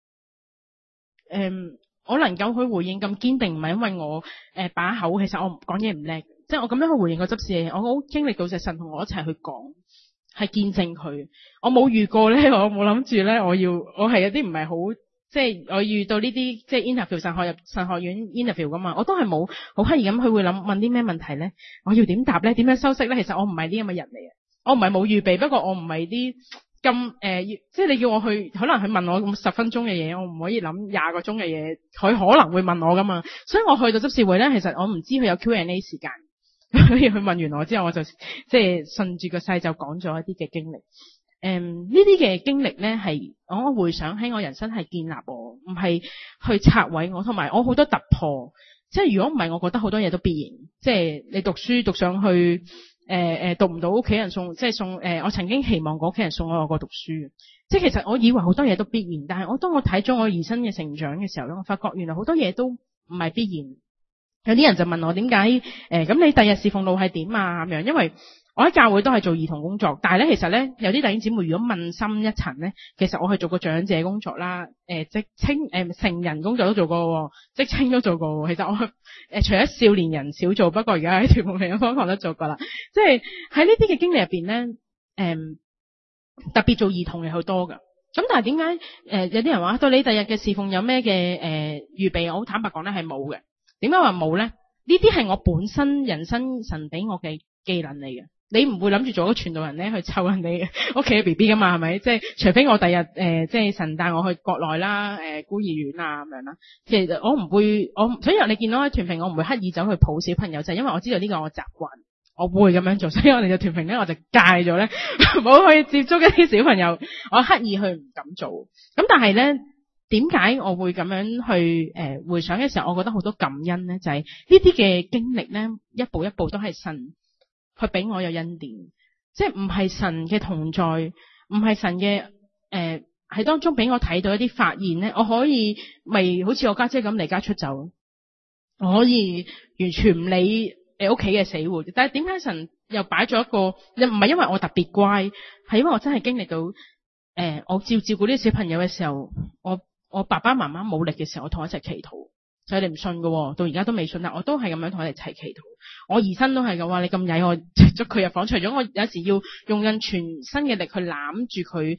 Speaker 1: 嗯，我能夠去回應咁堅定，唔係因為我誒、呃、把口，其實我講嘢唔叻，即係我咁樣去回應個執事嘅，我好經歷到隻神同我一齊去講，係見證佢。我冇遇過咧，我冇諗住咧，我要我係有啲唔係好。即係我遇到呢啲即係 interview 神學入神學院 interview 噶嘛，我都係冇好刻意咁，佢會諗問啲咩問題咧？我要點答咧？點樣修飾咧？其實我唔係啲咁嘅人嚟嘅，我唔係冇預備，不過我唔係啲咁誒，即係你叫我去可能去問我咁十分鐘嘅嘢，我唔可以諗廿個鐘嘅嘢，佢可能會問我噶嘛。所以我去到執事會咧，其實我唔知佢有 Q and A 時間，所以佢問完我之後，我就即係順住個勢就講咗一啲嘅經歷。誒，呢啲嘅經歷咧，係我回想喺我人生係建立我，唔係去拆毀我，同埋我好多突破。即係如果唔係，我覺得好多嘢都必然。即係你讀書讀上去，誒、呃、誒讀唔到屋企人送，即係送誒、呃。我曾經期望過屋企人送我外國讀書。即係其實我以為好多嘢都必然，但係我當我睇咗我兒孫嘅成長嘅時候咧，我發覺原來好多嘢都唔係必然。有啲人就問我點解誒？咁、呃、你第日侍奉路係點啊？咁樣，因為我喺教會都係做兒童工作，但係咧，其實咧有啲弟兄姊妹如果問深一層咧，其實我係做過長者工作啦，誒、呃，職青誒、呃、成人工作都做過，職青都做過。其實我誒、呃、除咗少年人少做，不過而家喺屯門靈恩方向都做過啦。即係喺呢啲嘅經歷入邊咧，誒、呃、特別做兒童嘅好多噶。咁但係點解誒有啲人話對你第日嘅侍奉有咩嘅誒預備？我好坦白講咧係冇嘅。點解話冇咧？呢啲係我本身人生神俾我嘅技能嚟嘅。你唔會諗住做個傳道人咧去湊人哋屋企嘅 B B 噶嘛，係咪？即係除非我第日誒，即係神帶我去國內啦，誒、呃、孤兒院啊咁樣啦。其實我唔會，我所以你見到喺團評，我唔會刻意走去抱小朋友，就係、是、因為我知道呢個我習慣，我會咁樣做。所以我哋嘅團評咧，我就戒咗咧，冇去接觸一啲小朋友。我刻意去唔敢做。咁但係咧，點解我會咁樣去誒、呃、回想嘅時候，我覺得好多感恩咧，就係呢啲嘅經歷咧，一步一步都係神。佢俾我有恩典，即係唔係神嘅同在，唔係神嘅誒喺當中俾我睇到一啲發現咧，我可以咪好似我家姐咁離家出走，我可以完全唔理誒屋企嘅死活。但係點解神又擺咗一個？又唔係因為我特別乖，係因為我真係經歷到誒、呃，我照照顧呢啲小朋友嘅時候，我我爸爸媽媽冇力嘅時候，我同我一齊祈禱。所以你唔信㗎，到而家都未信啦。我都係咁樣同佢哋一齊祈禱。我兒孫都係㗎，話你咁曳，我捉佢入房。除咗我有時要用盡全身嘅力去攬住佢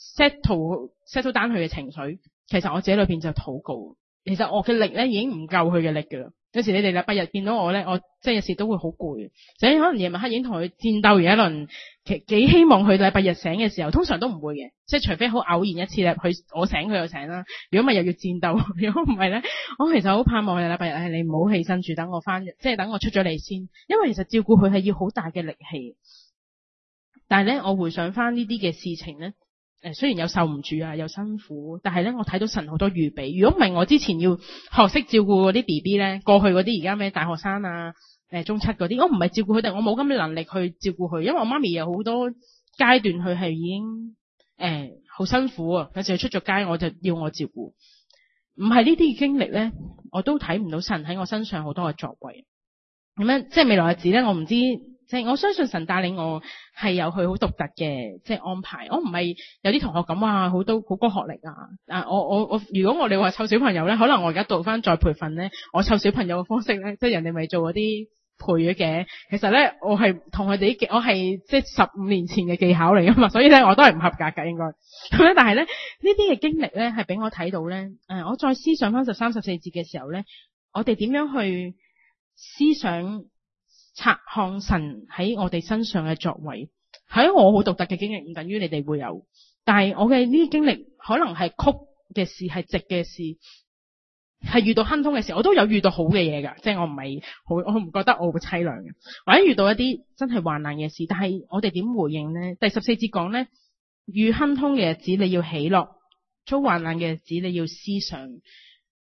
Speaker 1: settle settle down 佢嘅情緒，其實我自己裏邊就禱告。其實我嘅力咧已經唔夠佢嘅力㗎啦。有時你哋禮拜日見到我咧，我即係有時都會好攰，所以可能夜晚黑已經同佢戰鬥完一輪，幾幾希望佢禮拜日醒嘅時候，通常都唔會嘅，即係除非好偶然一次咧，佢我醒佢又醒啦。如果咪又要戰鬥，如果唔係咧，我其實好盼望佢禮拜日，唉，你唔好起身住，等我翻，即係等我出咗嚟先，因為其實照顧佢係要好大嘅力氣。但係咧，我回想翻呢啲嘅事情咧。誒，雖然有受唔住啊，又辛苦，但係咧，我睇到神好多預備。如果唔係我之前要學識照顧嗰啲 B B 咧，過去嗰啲而家咩大學生啊，誒中七嗰啲，我唔係照顧佢哋，我冇咁嘅能力去照顧佢，因為我媽咪有好多階段佢係已經誒好、呃、辛苦啊，有時佢出咗街我就要我照顧。唔係呢啲經歷咧，我都睇唔到神喺我身上好多嘅作為。咁樣即係未來日子咧，我唔知。即係我相信神帶領我係有佢好獨特嘅即係安排。我唔係有啲同學咁話好多好高學歷啊。啊，我我我如果我哋話湊小朋友咧，可能我而家讀翻再培訓咧，我湊小朋友嘅方式咧，即係人哋咪做嗰啲培育嘅。其實咧，我係同佢哋啲，我係即係十五年前嘅技巧嚟噶嘛，所以咧我都係唔合格噶應該。咁咧，但係咧呢啲嘅經歷咧係俾我睇到咧。誒，我再思想翻十三十四節嘅時候咧，我哋點樣去思想？察看神喺我哋身上嘅作為，喺我好獨特嘅經歷，唔等於你哋會有。但係我嘅呢啲經歷，可能係曲嘅事，係直嘅事，係遇到亨通嘅事，我都有遇到好嘅嘢噶。即係我唔係好，我唔覺得我會淒涼嘅，或者遇到一啲真係患難嘅事。但係我哋點回應呢？第十四節講呢，遇亨通嘅日子你要喜樂，遭患難嘅日子你要思想。誒、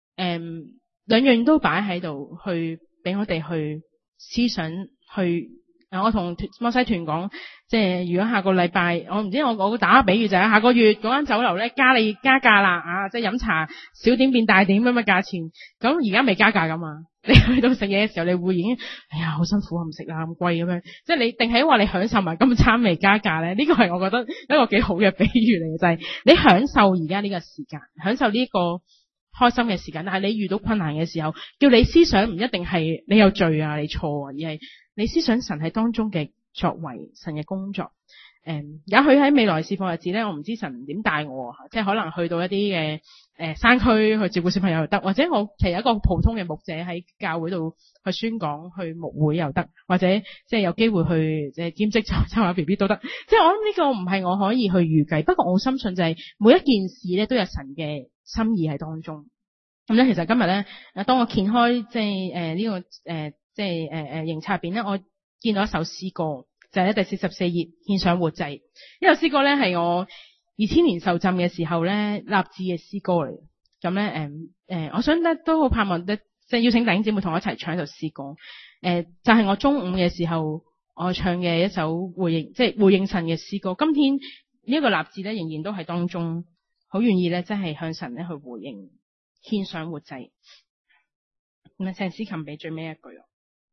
Speaker 1: 嗯，兩樣都擺喺度，去俾我哋去。思想去我同摩西團講，即係如果下個禮拜，我唔知我我打個比喻就係下個月嗰間酒樓咧加你加價啦啊！即係飲茶小點變大點咁嘅價錢，咁而家未加價噶嘛？你去到食嘢嘅時候，你會已經哎呀好辛苦啊，唔食啦咁貴咁樣，即係你定係話你享受埋今餐未加價咧？呢個係我覺得一個幾好嘅比喻嚟嘅，就係你享受而家呢個時間，享受呢個開心嘅時間，但係你遇到困難嘅時候，叫你思想唔一定係你有罪啊，你錯啊，而係你思想神喺當中嘅作為，神嘅工作。誒、嗯，也許喺未來侍奉日子咧，我唔知神點帶我，即係可能去到一啲嘅誒山區去照顧小朋友又得，或者我其實一個普通嘅牧者喺教會度去宣講、去牧會又得，或者即係有機會去即係兼職湊湊下 B B 都得。即係我諗呢個唔係我可以去預計，不過我深信就係每一件事咧都有神嘅心意喺當中。咁咧，其實今日咧，當我掀開即係誒呢個誒、呃、即係誒誒營冊入邊咧，我見到一首詩歌，就係、是、咧第四十四頁獻上活祭。呢首詩歌咧係我二千年受浸嘅時候咧立志嘅詩歌嚟。咁咧誒誒，我想咧都好盼望咧，即係邀請弟兄姊妹同我一齊唱一首詩歌。誒、呃，就係、是、我中午嘅時候我唱嘅一首回應，即係回應神嘅詩歌。今天呢一個立志咧，仍然都係當中好願意咧，真係向神咧去回應。獻上活祭，咁啊，請司琴俾最尾一句咯。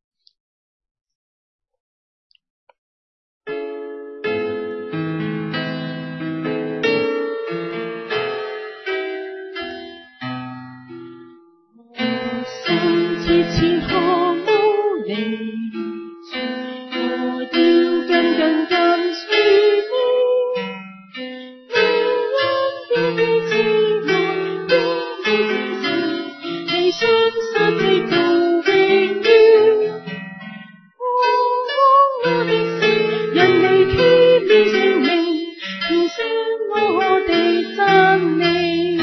Speaker 1: 我心切切渴慕你，我要緊緊跟隨你，永遠與你自愛。信實直到永遠，我我的心，因你奇妙聖名，獻上我的讚美。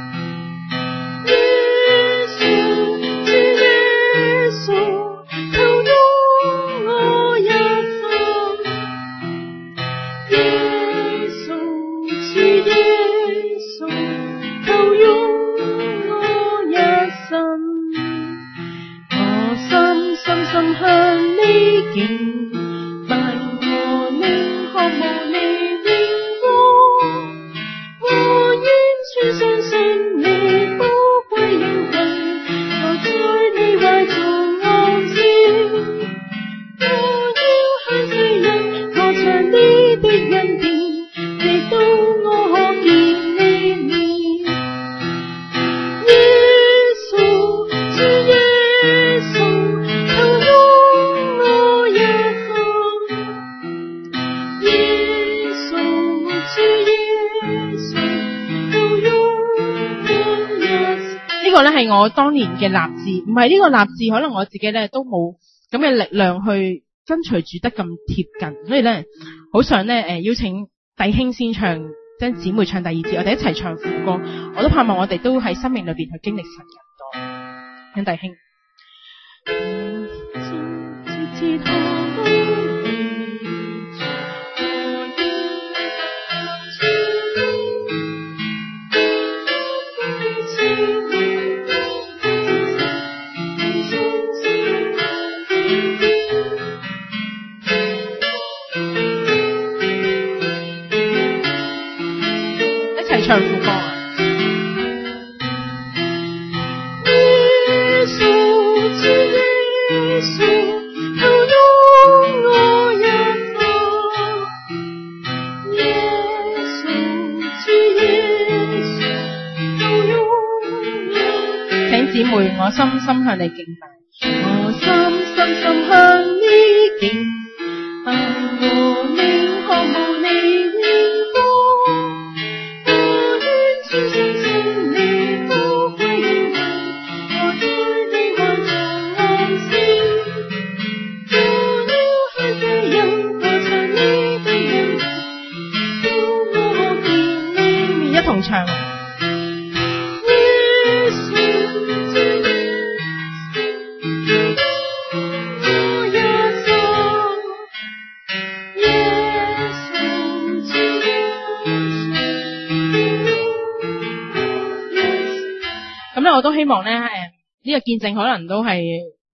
Speaker 1: 耶穌，主耶穌，求用我一生。耶穌，主耶穌，求用我深深深向你敬拜，我靈渴慕你榮光，我願全相信你寶貴應許，我在你懷中安息，我要向世人歌唱你的恩典，直到我可見你面。呢個咧係我當年嘅立志，唔係呢個立志，可能我自己咧都冇咁嘅力量去跟隨主得咁貼近，所以咧好想咧誒邀請弟兄先唱，將姊妹唱第二節，我哋一齊唱副歌，我都盼望我哋都喺生命裏邊去經歷神人多，請弟兄。唱副歌啊！耶穌，主耶穌，求用我一生。耶穌，主耶穌，求用我。請姊妹，我深深向你敬拜，我深深深向你敬拜，我靈渴慕你榮光。唱咁咧，我都希望咧，誒，呢個見證可能都係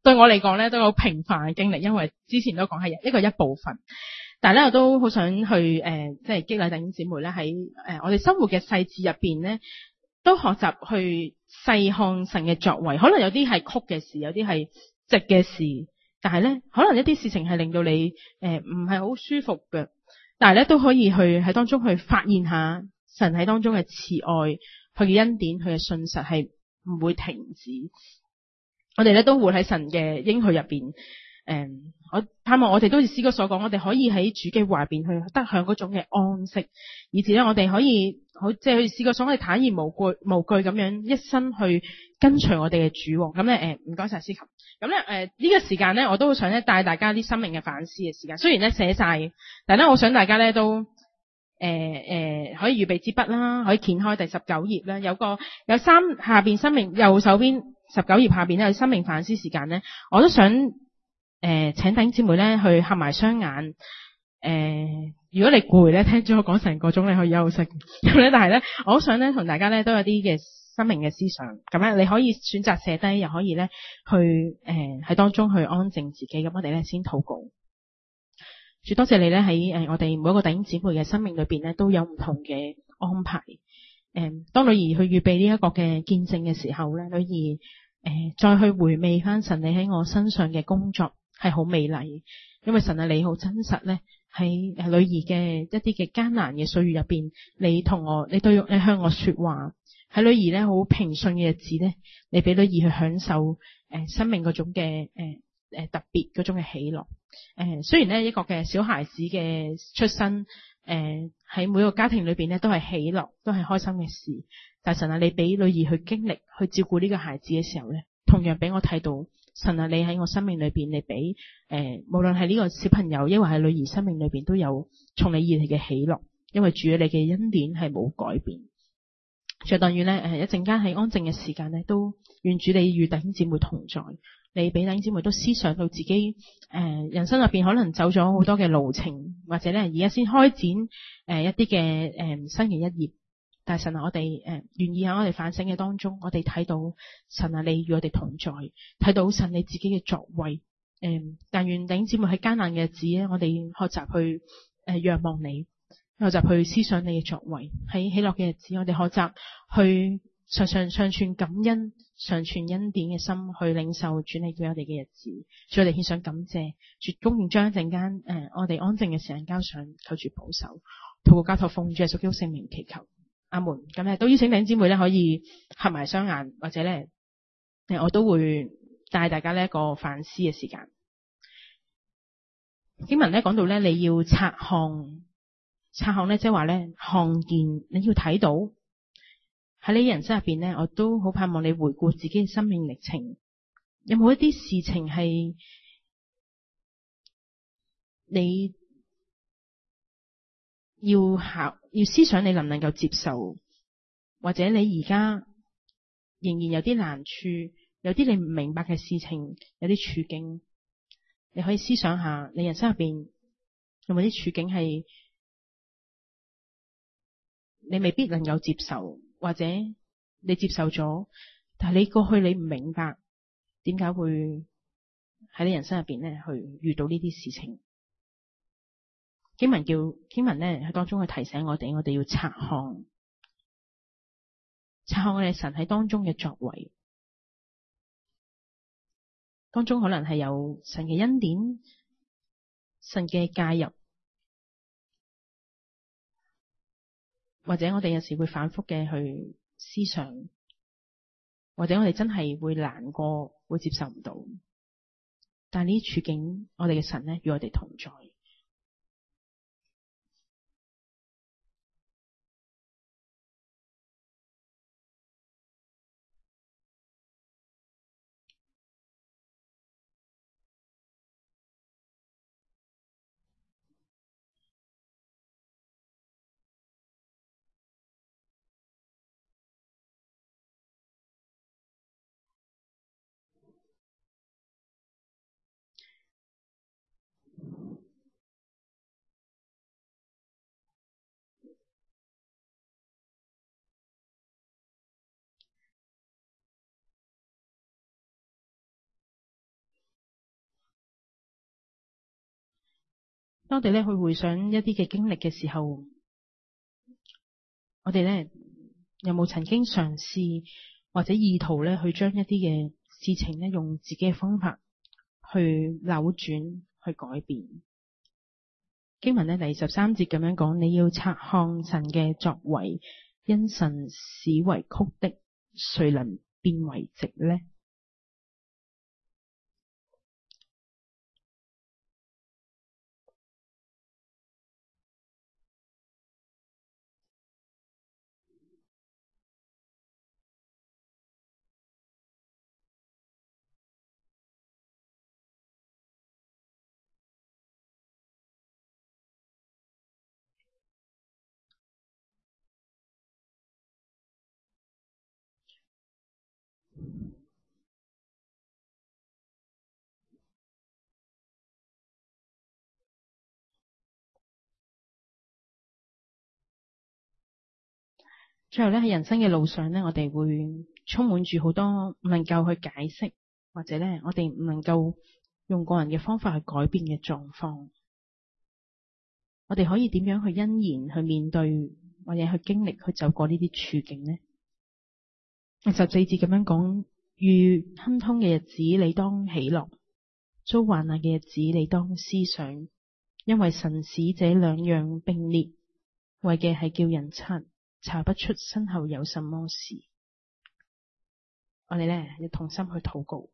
Speaker 1: 對我嚟講咧都有平凡嘅經歷，因為之前都講係一個一部分。但係咧，我都好想去誒、呃，即係激勵弟兄姊妹咧喺誒我哋生活嘅細節入邊咧，都學習去細看神嘅作為。可能有啲係曲嘅事，有啲係直嘅事，但係咧，可能一啲事情係令到你誒唔係好舒服嘅，但係咧都可以去喺當中去發現下神喺當中嘅慈愛，佢嘅恩典，佢嘅信實係唔會停止。我哋咧都活喺神嘅應許入邊。誒、嗯，我盼望我哋都似詩歌所講，我哋可以喺主嘅懷邊去得享嗰種嘅安息，以至咧我哋可以好即係去詩歌所，我哋坦然無懼無懼咁樣一生去跟隨我哋嘅主。咁咧誒，唔該晒司琴。咁咧誒呢個時間咧，我都好想咧帶大家啲生命嘅反思嘅時間。雖然咧寫晒，但係咧我想大家咧都誒誒、呃呃、可以預備支筆啦，可以掀開第十九頁啦，有個有三下邊生命右手邊十九頁下邊咧有生命反思時間咧，我都想。誒、呃，請弟兄姊妹咧去合埋雙眼。誒、呃，如果你攰咧，聽咗我講成個鐘，你可以休息。咁咧，但係咧，我好想咧同大家咧都有啲嘅生命嘅思想。咁咧，你可以選擇寫低，又可以咧去誒喺、呃、當中去安靜自己。咁我哋咧先禱告。主多謝你咧喺誒我哋每一個弟兄姊妹嘅生命裏邊咧都有唔同嘅安排。誒、呃，當女兒去預備呢一個嘅見證嘅時候咧，女兒誒、呃、再去回味翻神你喺我身上嘅工作。係好美麗，因為神啊，你好真實咧，喺女兒嘅一啲嘅艱難嘅歲月入邊，你同我，你對你向我說話，喺女兒咧好平順嘅日子咧，你俾女兒去享受誒、呃、生命嗰種嘅誒誒特別嗰種嘅喜樂。誒、呃，雖然咧一個嘅小孩子嘅出生，誒、呃、喺每個家庭裏邊咧都係喜樂，都係開心嘅事。但係神啊，你俾女兒去經歷去照顧呢個孩子嘅時候咧，同樣俾我睇到。神啊，你喺我生命裏邊，你俾誒、呃，無論係呢個小朋友，抑或係女兒生命裏邊，都有從你而嚟嘅喜樂，因為主你嘅恩典係冇改變。就等於咧誒，一陣間喺安靜嘅時間咧，都願主你與弟兄姊妹同在，你俾弟兄姊妹都思想到自己誒、呃、人生入邊可能走咗好多嘅路程，或者咧而家先開展誒、呃、一啲嘅誒新嘅一頁。但係神啊，我哋誒願意喺我哋反省嘅當中，我哋睇到神啊，你與我哋同在，睇到神你自己嘅作為。誒、呃，但願弟兄姊妹喺艱難嘅日子咧，我哋學習去誒、呃、仰望你，學習去思想你嘅作為。喺喜樂嘅日子，我哋學習去常常常存感恩、常存恩典嘅心，去領受主你俾我哋嘅日子。主，我哋獻上感謝，主公義將一陣間誒我哋安靜嘅時間交上，求主保守，禱告交託奉主耶穌基督聖名祈求。阿門。咁咧都邀請弟兄姊妹咧可以合埋雙眼，或者咧誒我都會帶大家呢一個反思嘅時間。經文咧講到咧你要察看，察看咧即係話咧看見，你要睇到喺你人生入邊咧，我都好盼望你回顧自己嘅生命歷程，有冇一啲事情係你要考要思想，你能唔能夠接受，或者你而家仍然有啲難處，有啲你唔明白嘅事情，有啲處境，你可以思想下，你人生入邊有冇啲處境係你未必能夠接受，或者你接受咗，但係你過去你唔明白點解會喺你人生入邊咧去遇到呢啲事情。經文叫經文咧喺當中去提醒我哋，我哋要察看，察看我哋神喺當中嘅作為，當中可能係有神嘅恩典、神嘅介入，或者我哋有時會反覆嘅去思想，或者我哋真係會難過，會接受唔到。但係呢啲處境，我哋嘅神咧與我哋同在。 當我哋咧去回想一啲嘅經歷嘅時候，我哋咧有冇曾經嘗試或者意圖咧去將一啲嘅事情咧用自己嘅方法去扭轉去改變？經文咧第十三節咁樣講，你要察看神嘅作為，因神使為曲的，誰能變為直呢？最後咧喺人生嘅路上咧，我哋會充滿住好多唔能夠去解釋，或者咧我哋唔能夠用個人嘅方法去改變嘅狀況。我哋可以點樣去欣然去面對，或者去經歷去走過呢啲處境呢？十四節咁樣講，遇亨通嘅日子你當喜樂，遭患難嘅日子你當思想，因為神使這兩樣並列，為嘅係叫人察查不出身後有什麼事。我哋咧要同心去禱告。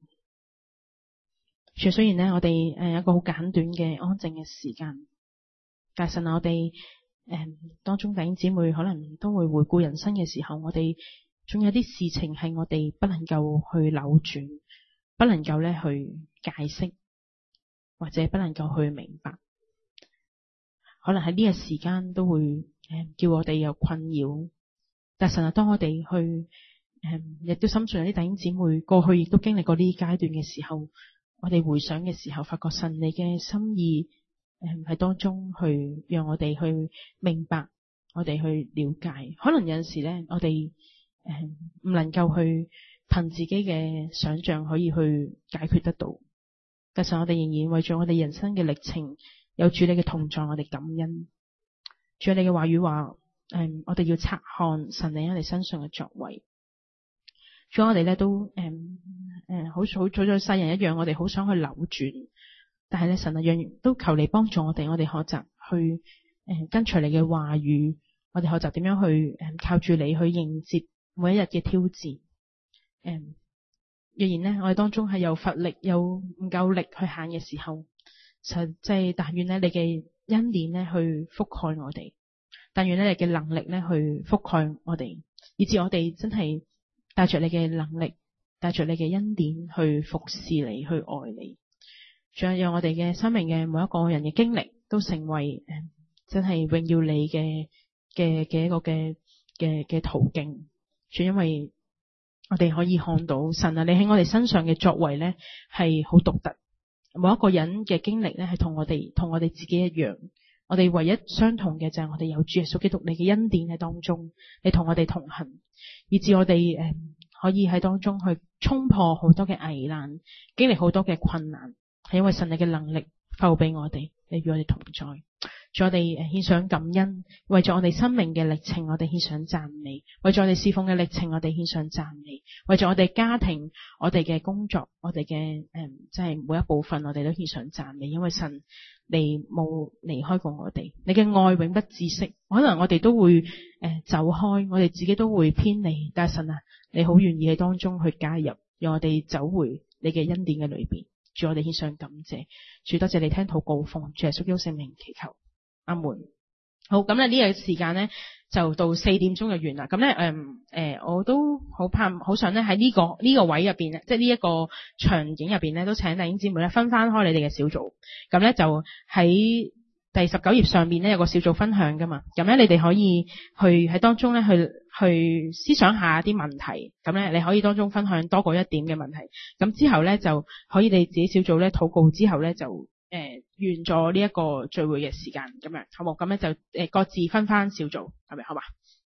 Speaker 1: 雖然咧我哋誒有一個好簡短嘅安靜嘅時間，但神啊，我哋誒當中弟兄姊妹可能都會回顧人生嘅時候，我哋仲有啲事情係我哋不能夠去扭轉，不能夠咧去解釋，或者不能夠去明白。可能喺呢個時間都會誒叫我哋有困擾，但神啊，當我哋去誒亦都深信有啲弟兄姊妹過去亦都經歷過呢啲階段嘅時候，我哋回想嘅時候，發覺神你嘅心意誒喺當中去讓我哋去明白，我哋去了解。可能有陣時咧，我哋誒唔能夠去憑自己嘅想象可以去解決得到，但是我哋仍然為咗我哋人生嘅歷程，有主你嘅同在，我哋感恩。主你嘅話語話，誒、嗯，我哋要察看神你喺我哋身上嘅作為。主我哋咧都誒誒，好好做咗世人一樣，我哋好想去扭轉，但係咧神啊，讓都求你幫助我哋，我哋學習去誒、呃、跟隨你嘅話語，我哋學習點樣去誒、呃、靠住你去迎接每一日嘅挑戰。誒、呃，若然咧我哋當中係有乏力、有唔夠力去行嘅時候，實即係但願咧你嘅恩典咧去覆蓋我哋，但願咧你嘅能力咧去覆蓋我哋，以致我哋真係帶着你嘅能力，帶着你嘅恩典去服侍你，去愛你。仲有讓我哋嘅生命嘅每一個人嘅經歷都成為誒、呃、真係榮耀你嘅嘅嘅一個嘅嘅嘅途徑。仲因為我哋可以看到神啊，你喺我哋身上嘅作為咧係好獨特。每一個人嘅經歷咧係同我哋同我哋自己一樣，我哋唯一相同嘅就係我哋有主耶穌基督你嘅恩典喺當中，你同我哋同行，以致我哋誒、呃、可以喺當中去衝破好多嘅危難，經歷好多嘅困難，係因為神你嘅能力賜俾我哋，你與我哋同在。主我哋誒獻上感恩，為咗我哋生命嘅歷程，我哋獻上讚美；為咗我哋侍奉嘅歷程，我哋獻上讚美；為咗我哋家庭、我哋嘅工作、我哋嘅誒，即係每一部分，我哋都獻上讚美。因為神你冇離開過我哋，你嘅愛永不止息。可能我哋都會誒、呃、走開，我哋自己都會偏離，但係神啊，你好願意喺當中去加入，讓我哋走回你嘅恩典嘅裏邊。主我哋獻上感謝，主多謝你聽禱告奉主耶穌基督聖名祈求。阿門。好，咁咧呢個時間咧就到四點鐘就完啦。咁咧誒誒，我都好怕，好想咧喺呢個呢、這個位入邊，即係呢一個場景入邊咧，都請弟兄姊妹咧分翻開你哋嘅小組。咁咧就喺第十九頁上邊咧有個小組分享噶嘛。咁咧你哋可以去喺當中咧去去思想下啲問題。咁咧你可以當中分享多過一點嘅問題。咁之後咧就可以你自己小組咧禱告之後咧就。誒、呃，完咗呢一個聚會嘅時間咁樣，好冇？咁咧就誒各自分翻小組，係咪好嘛？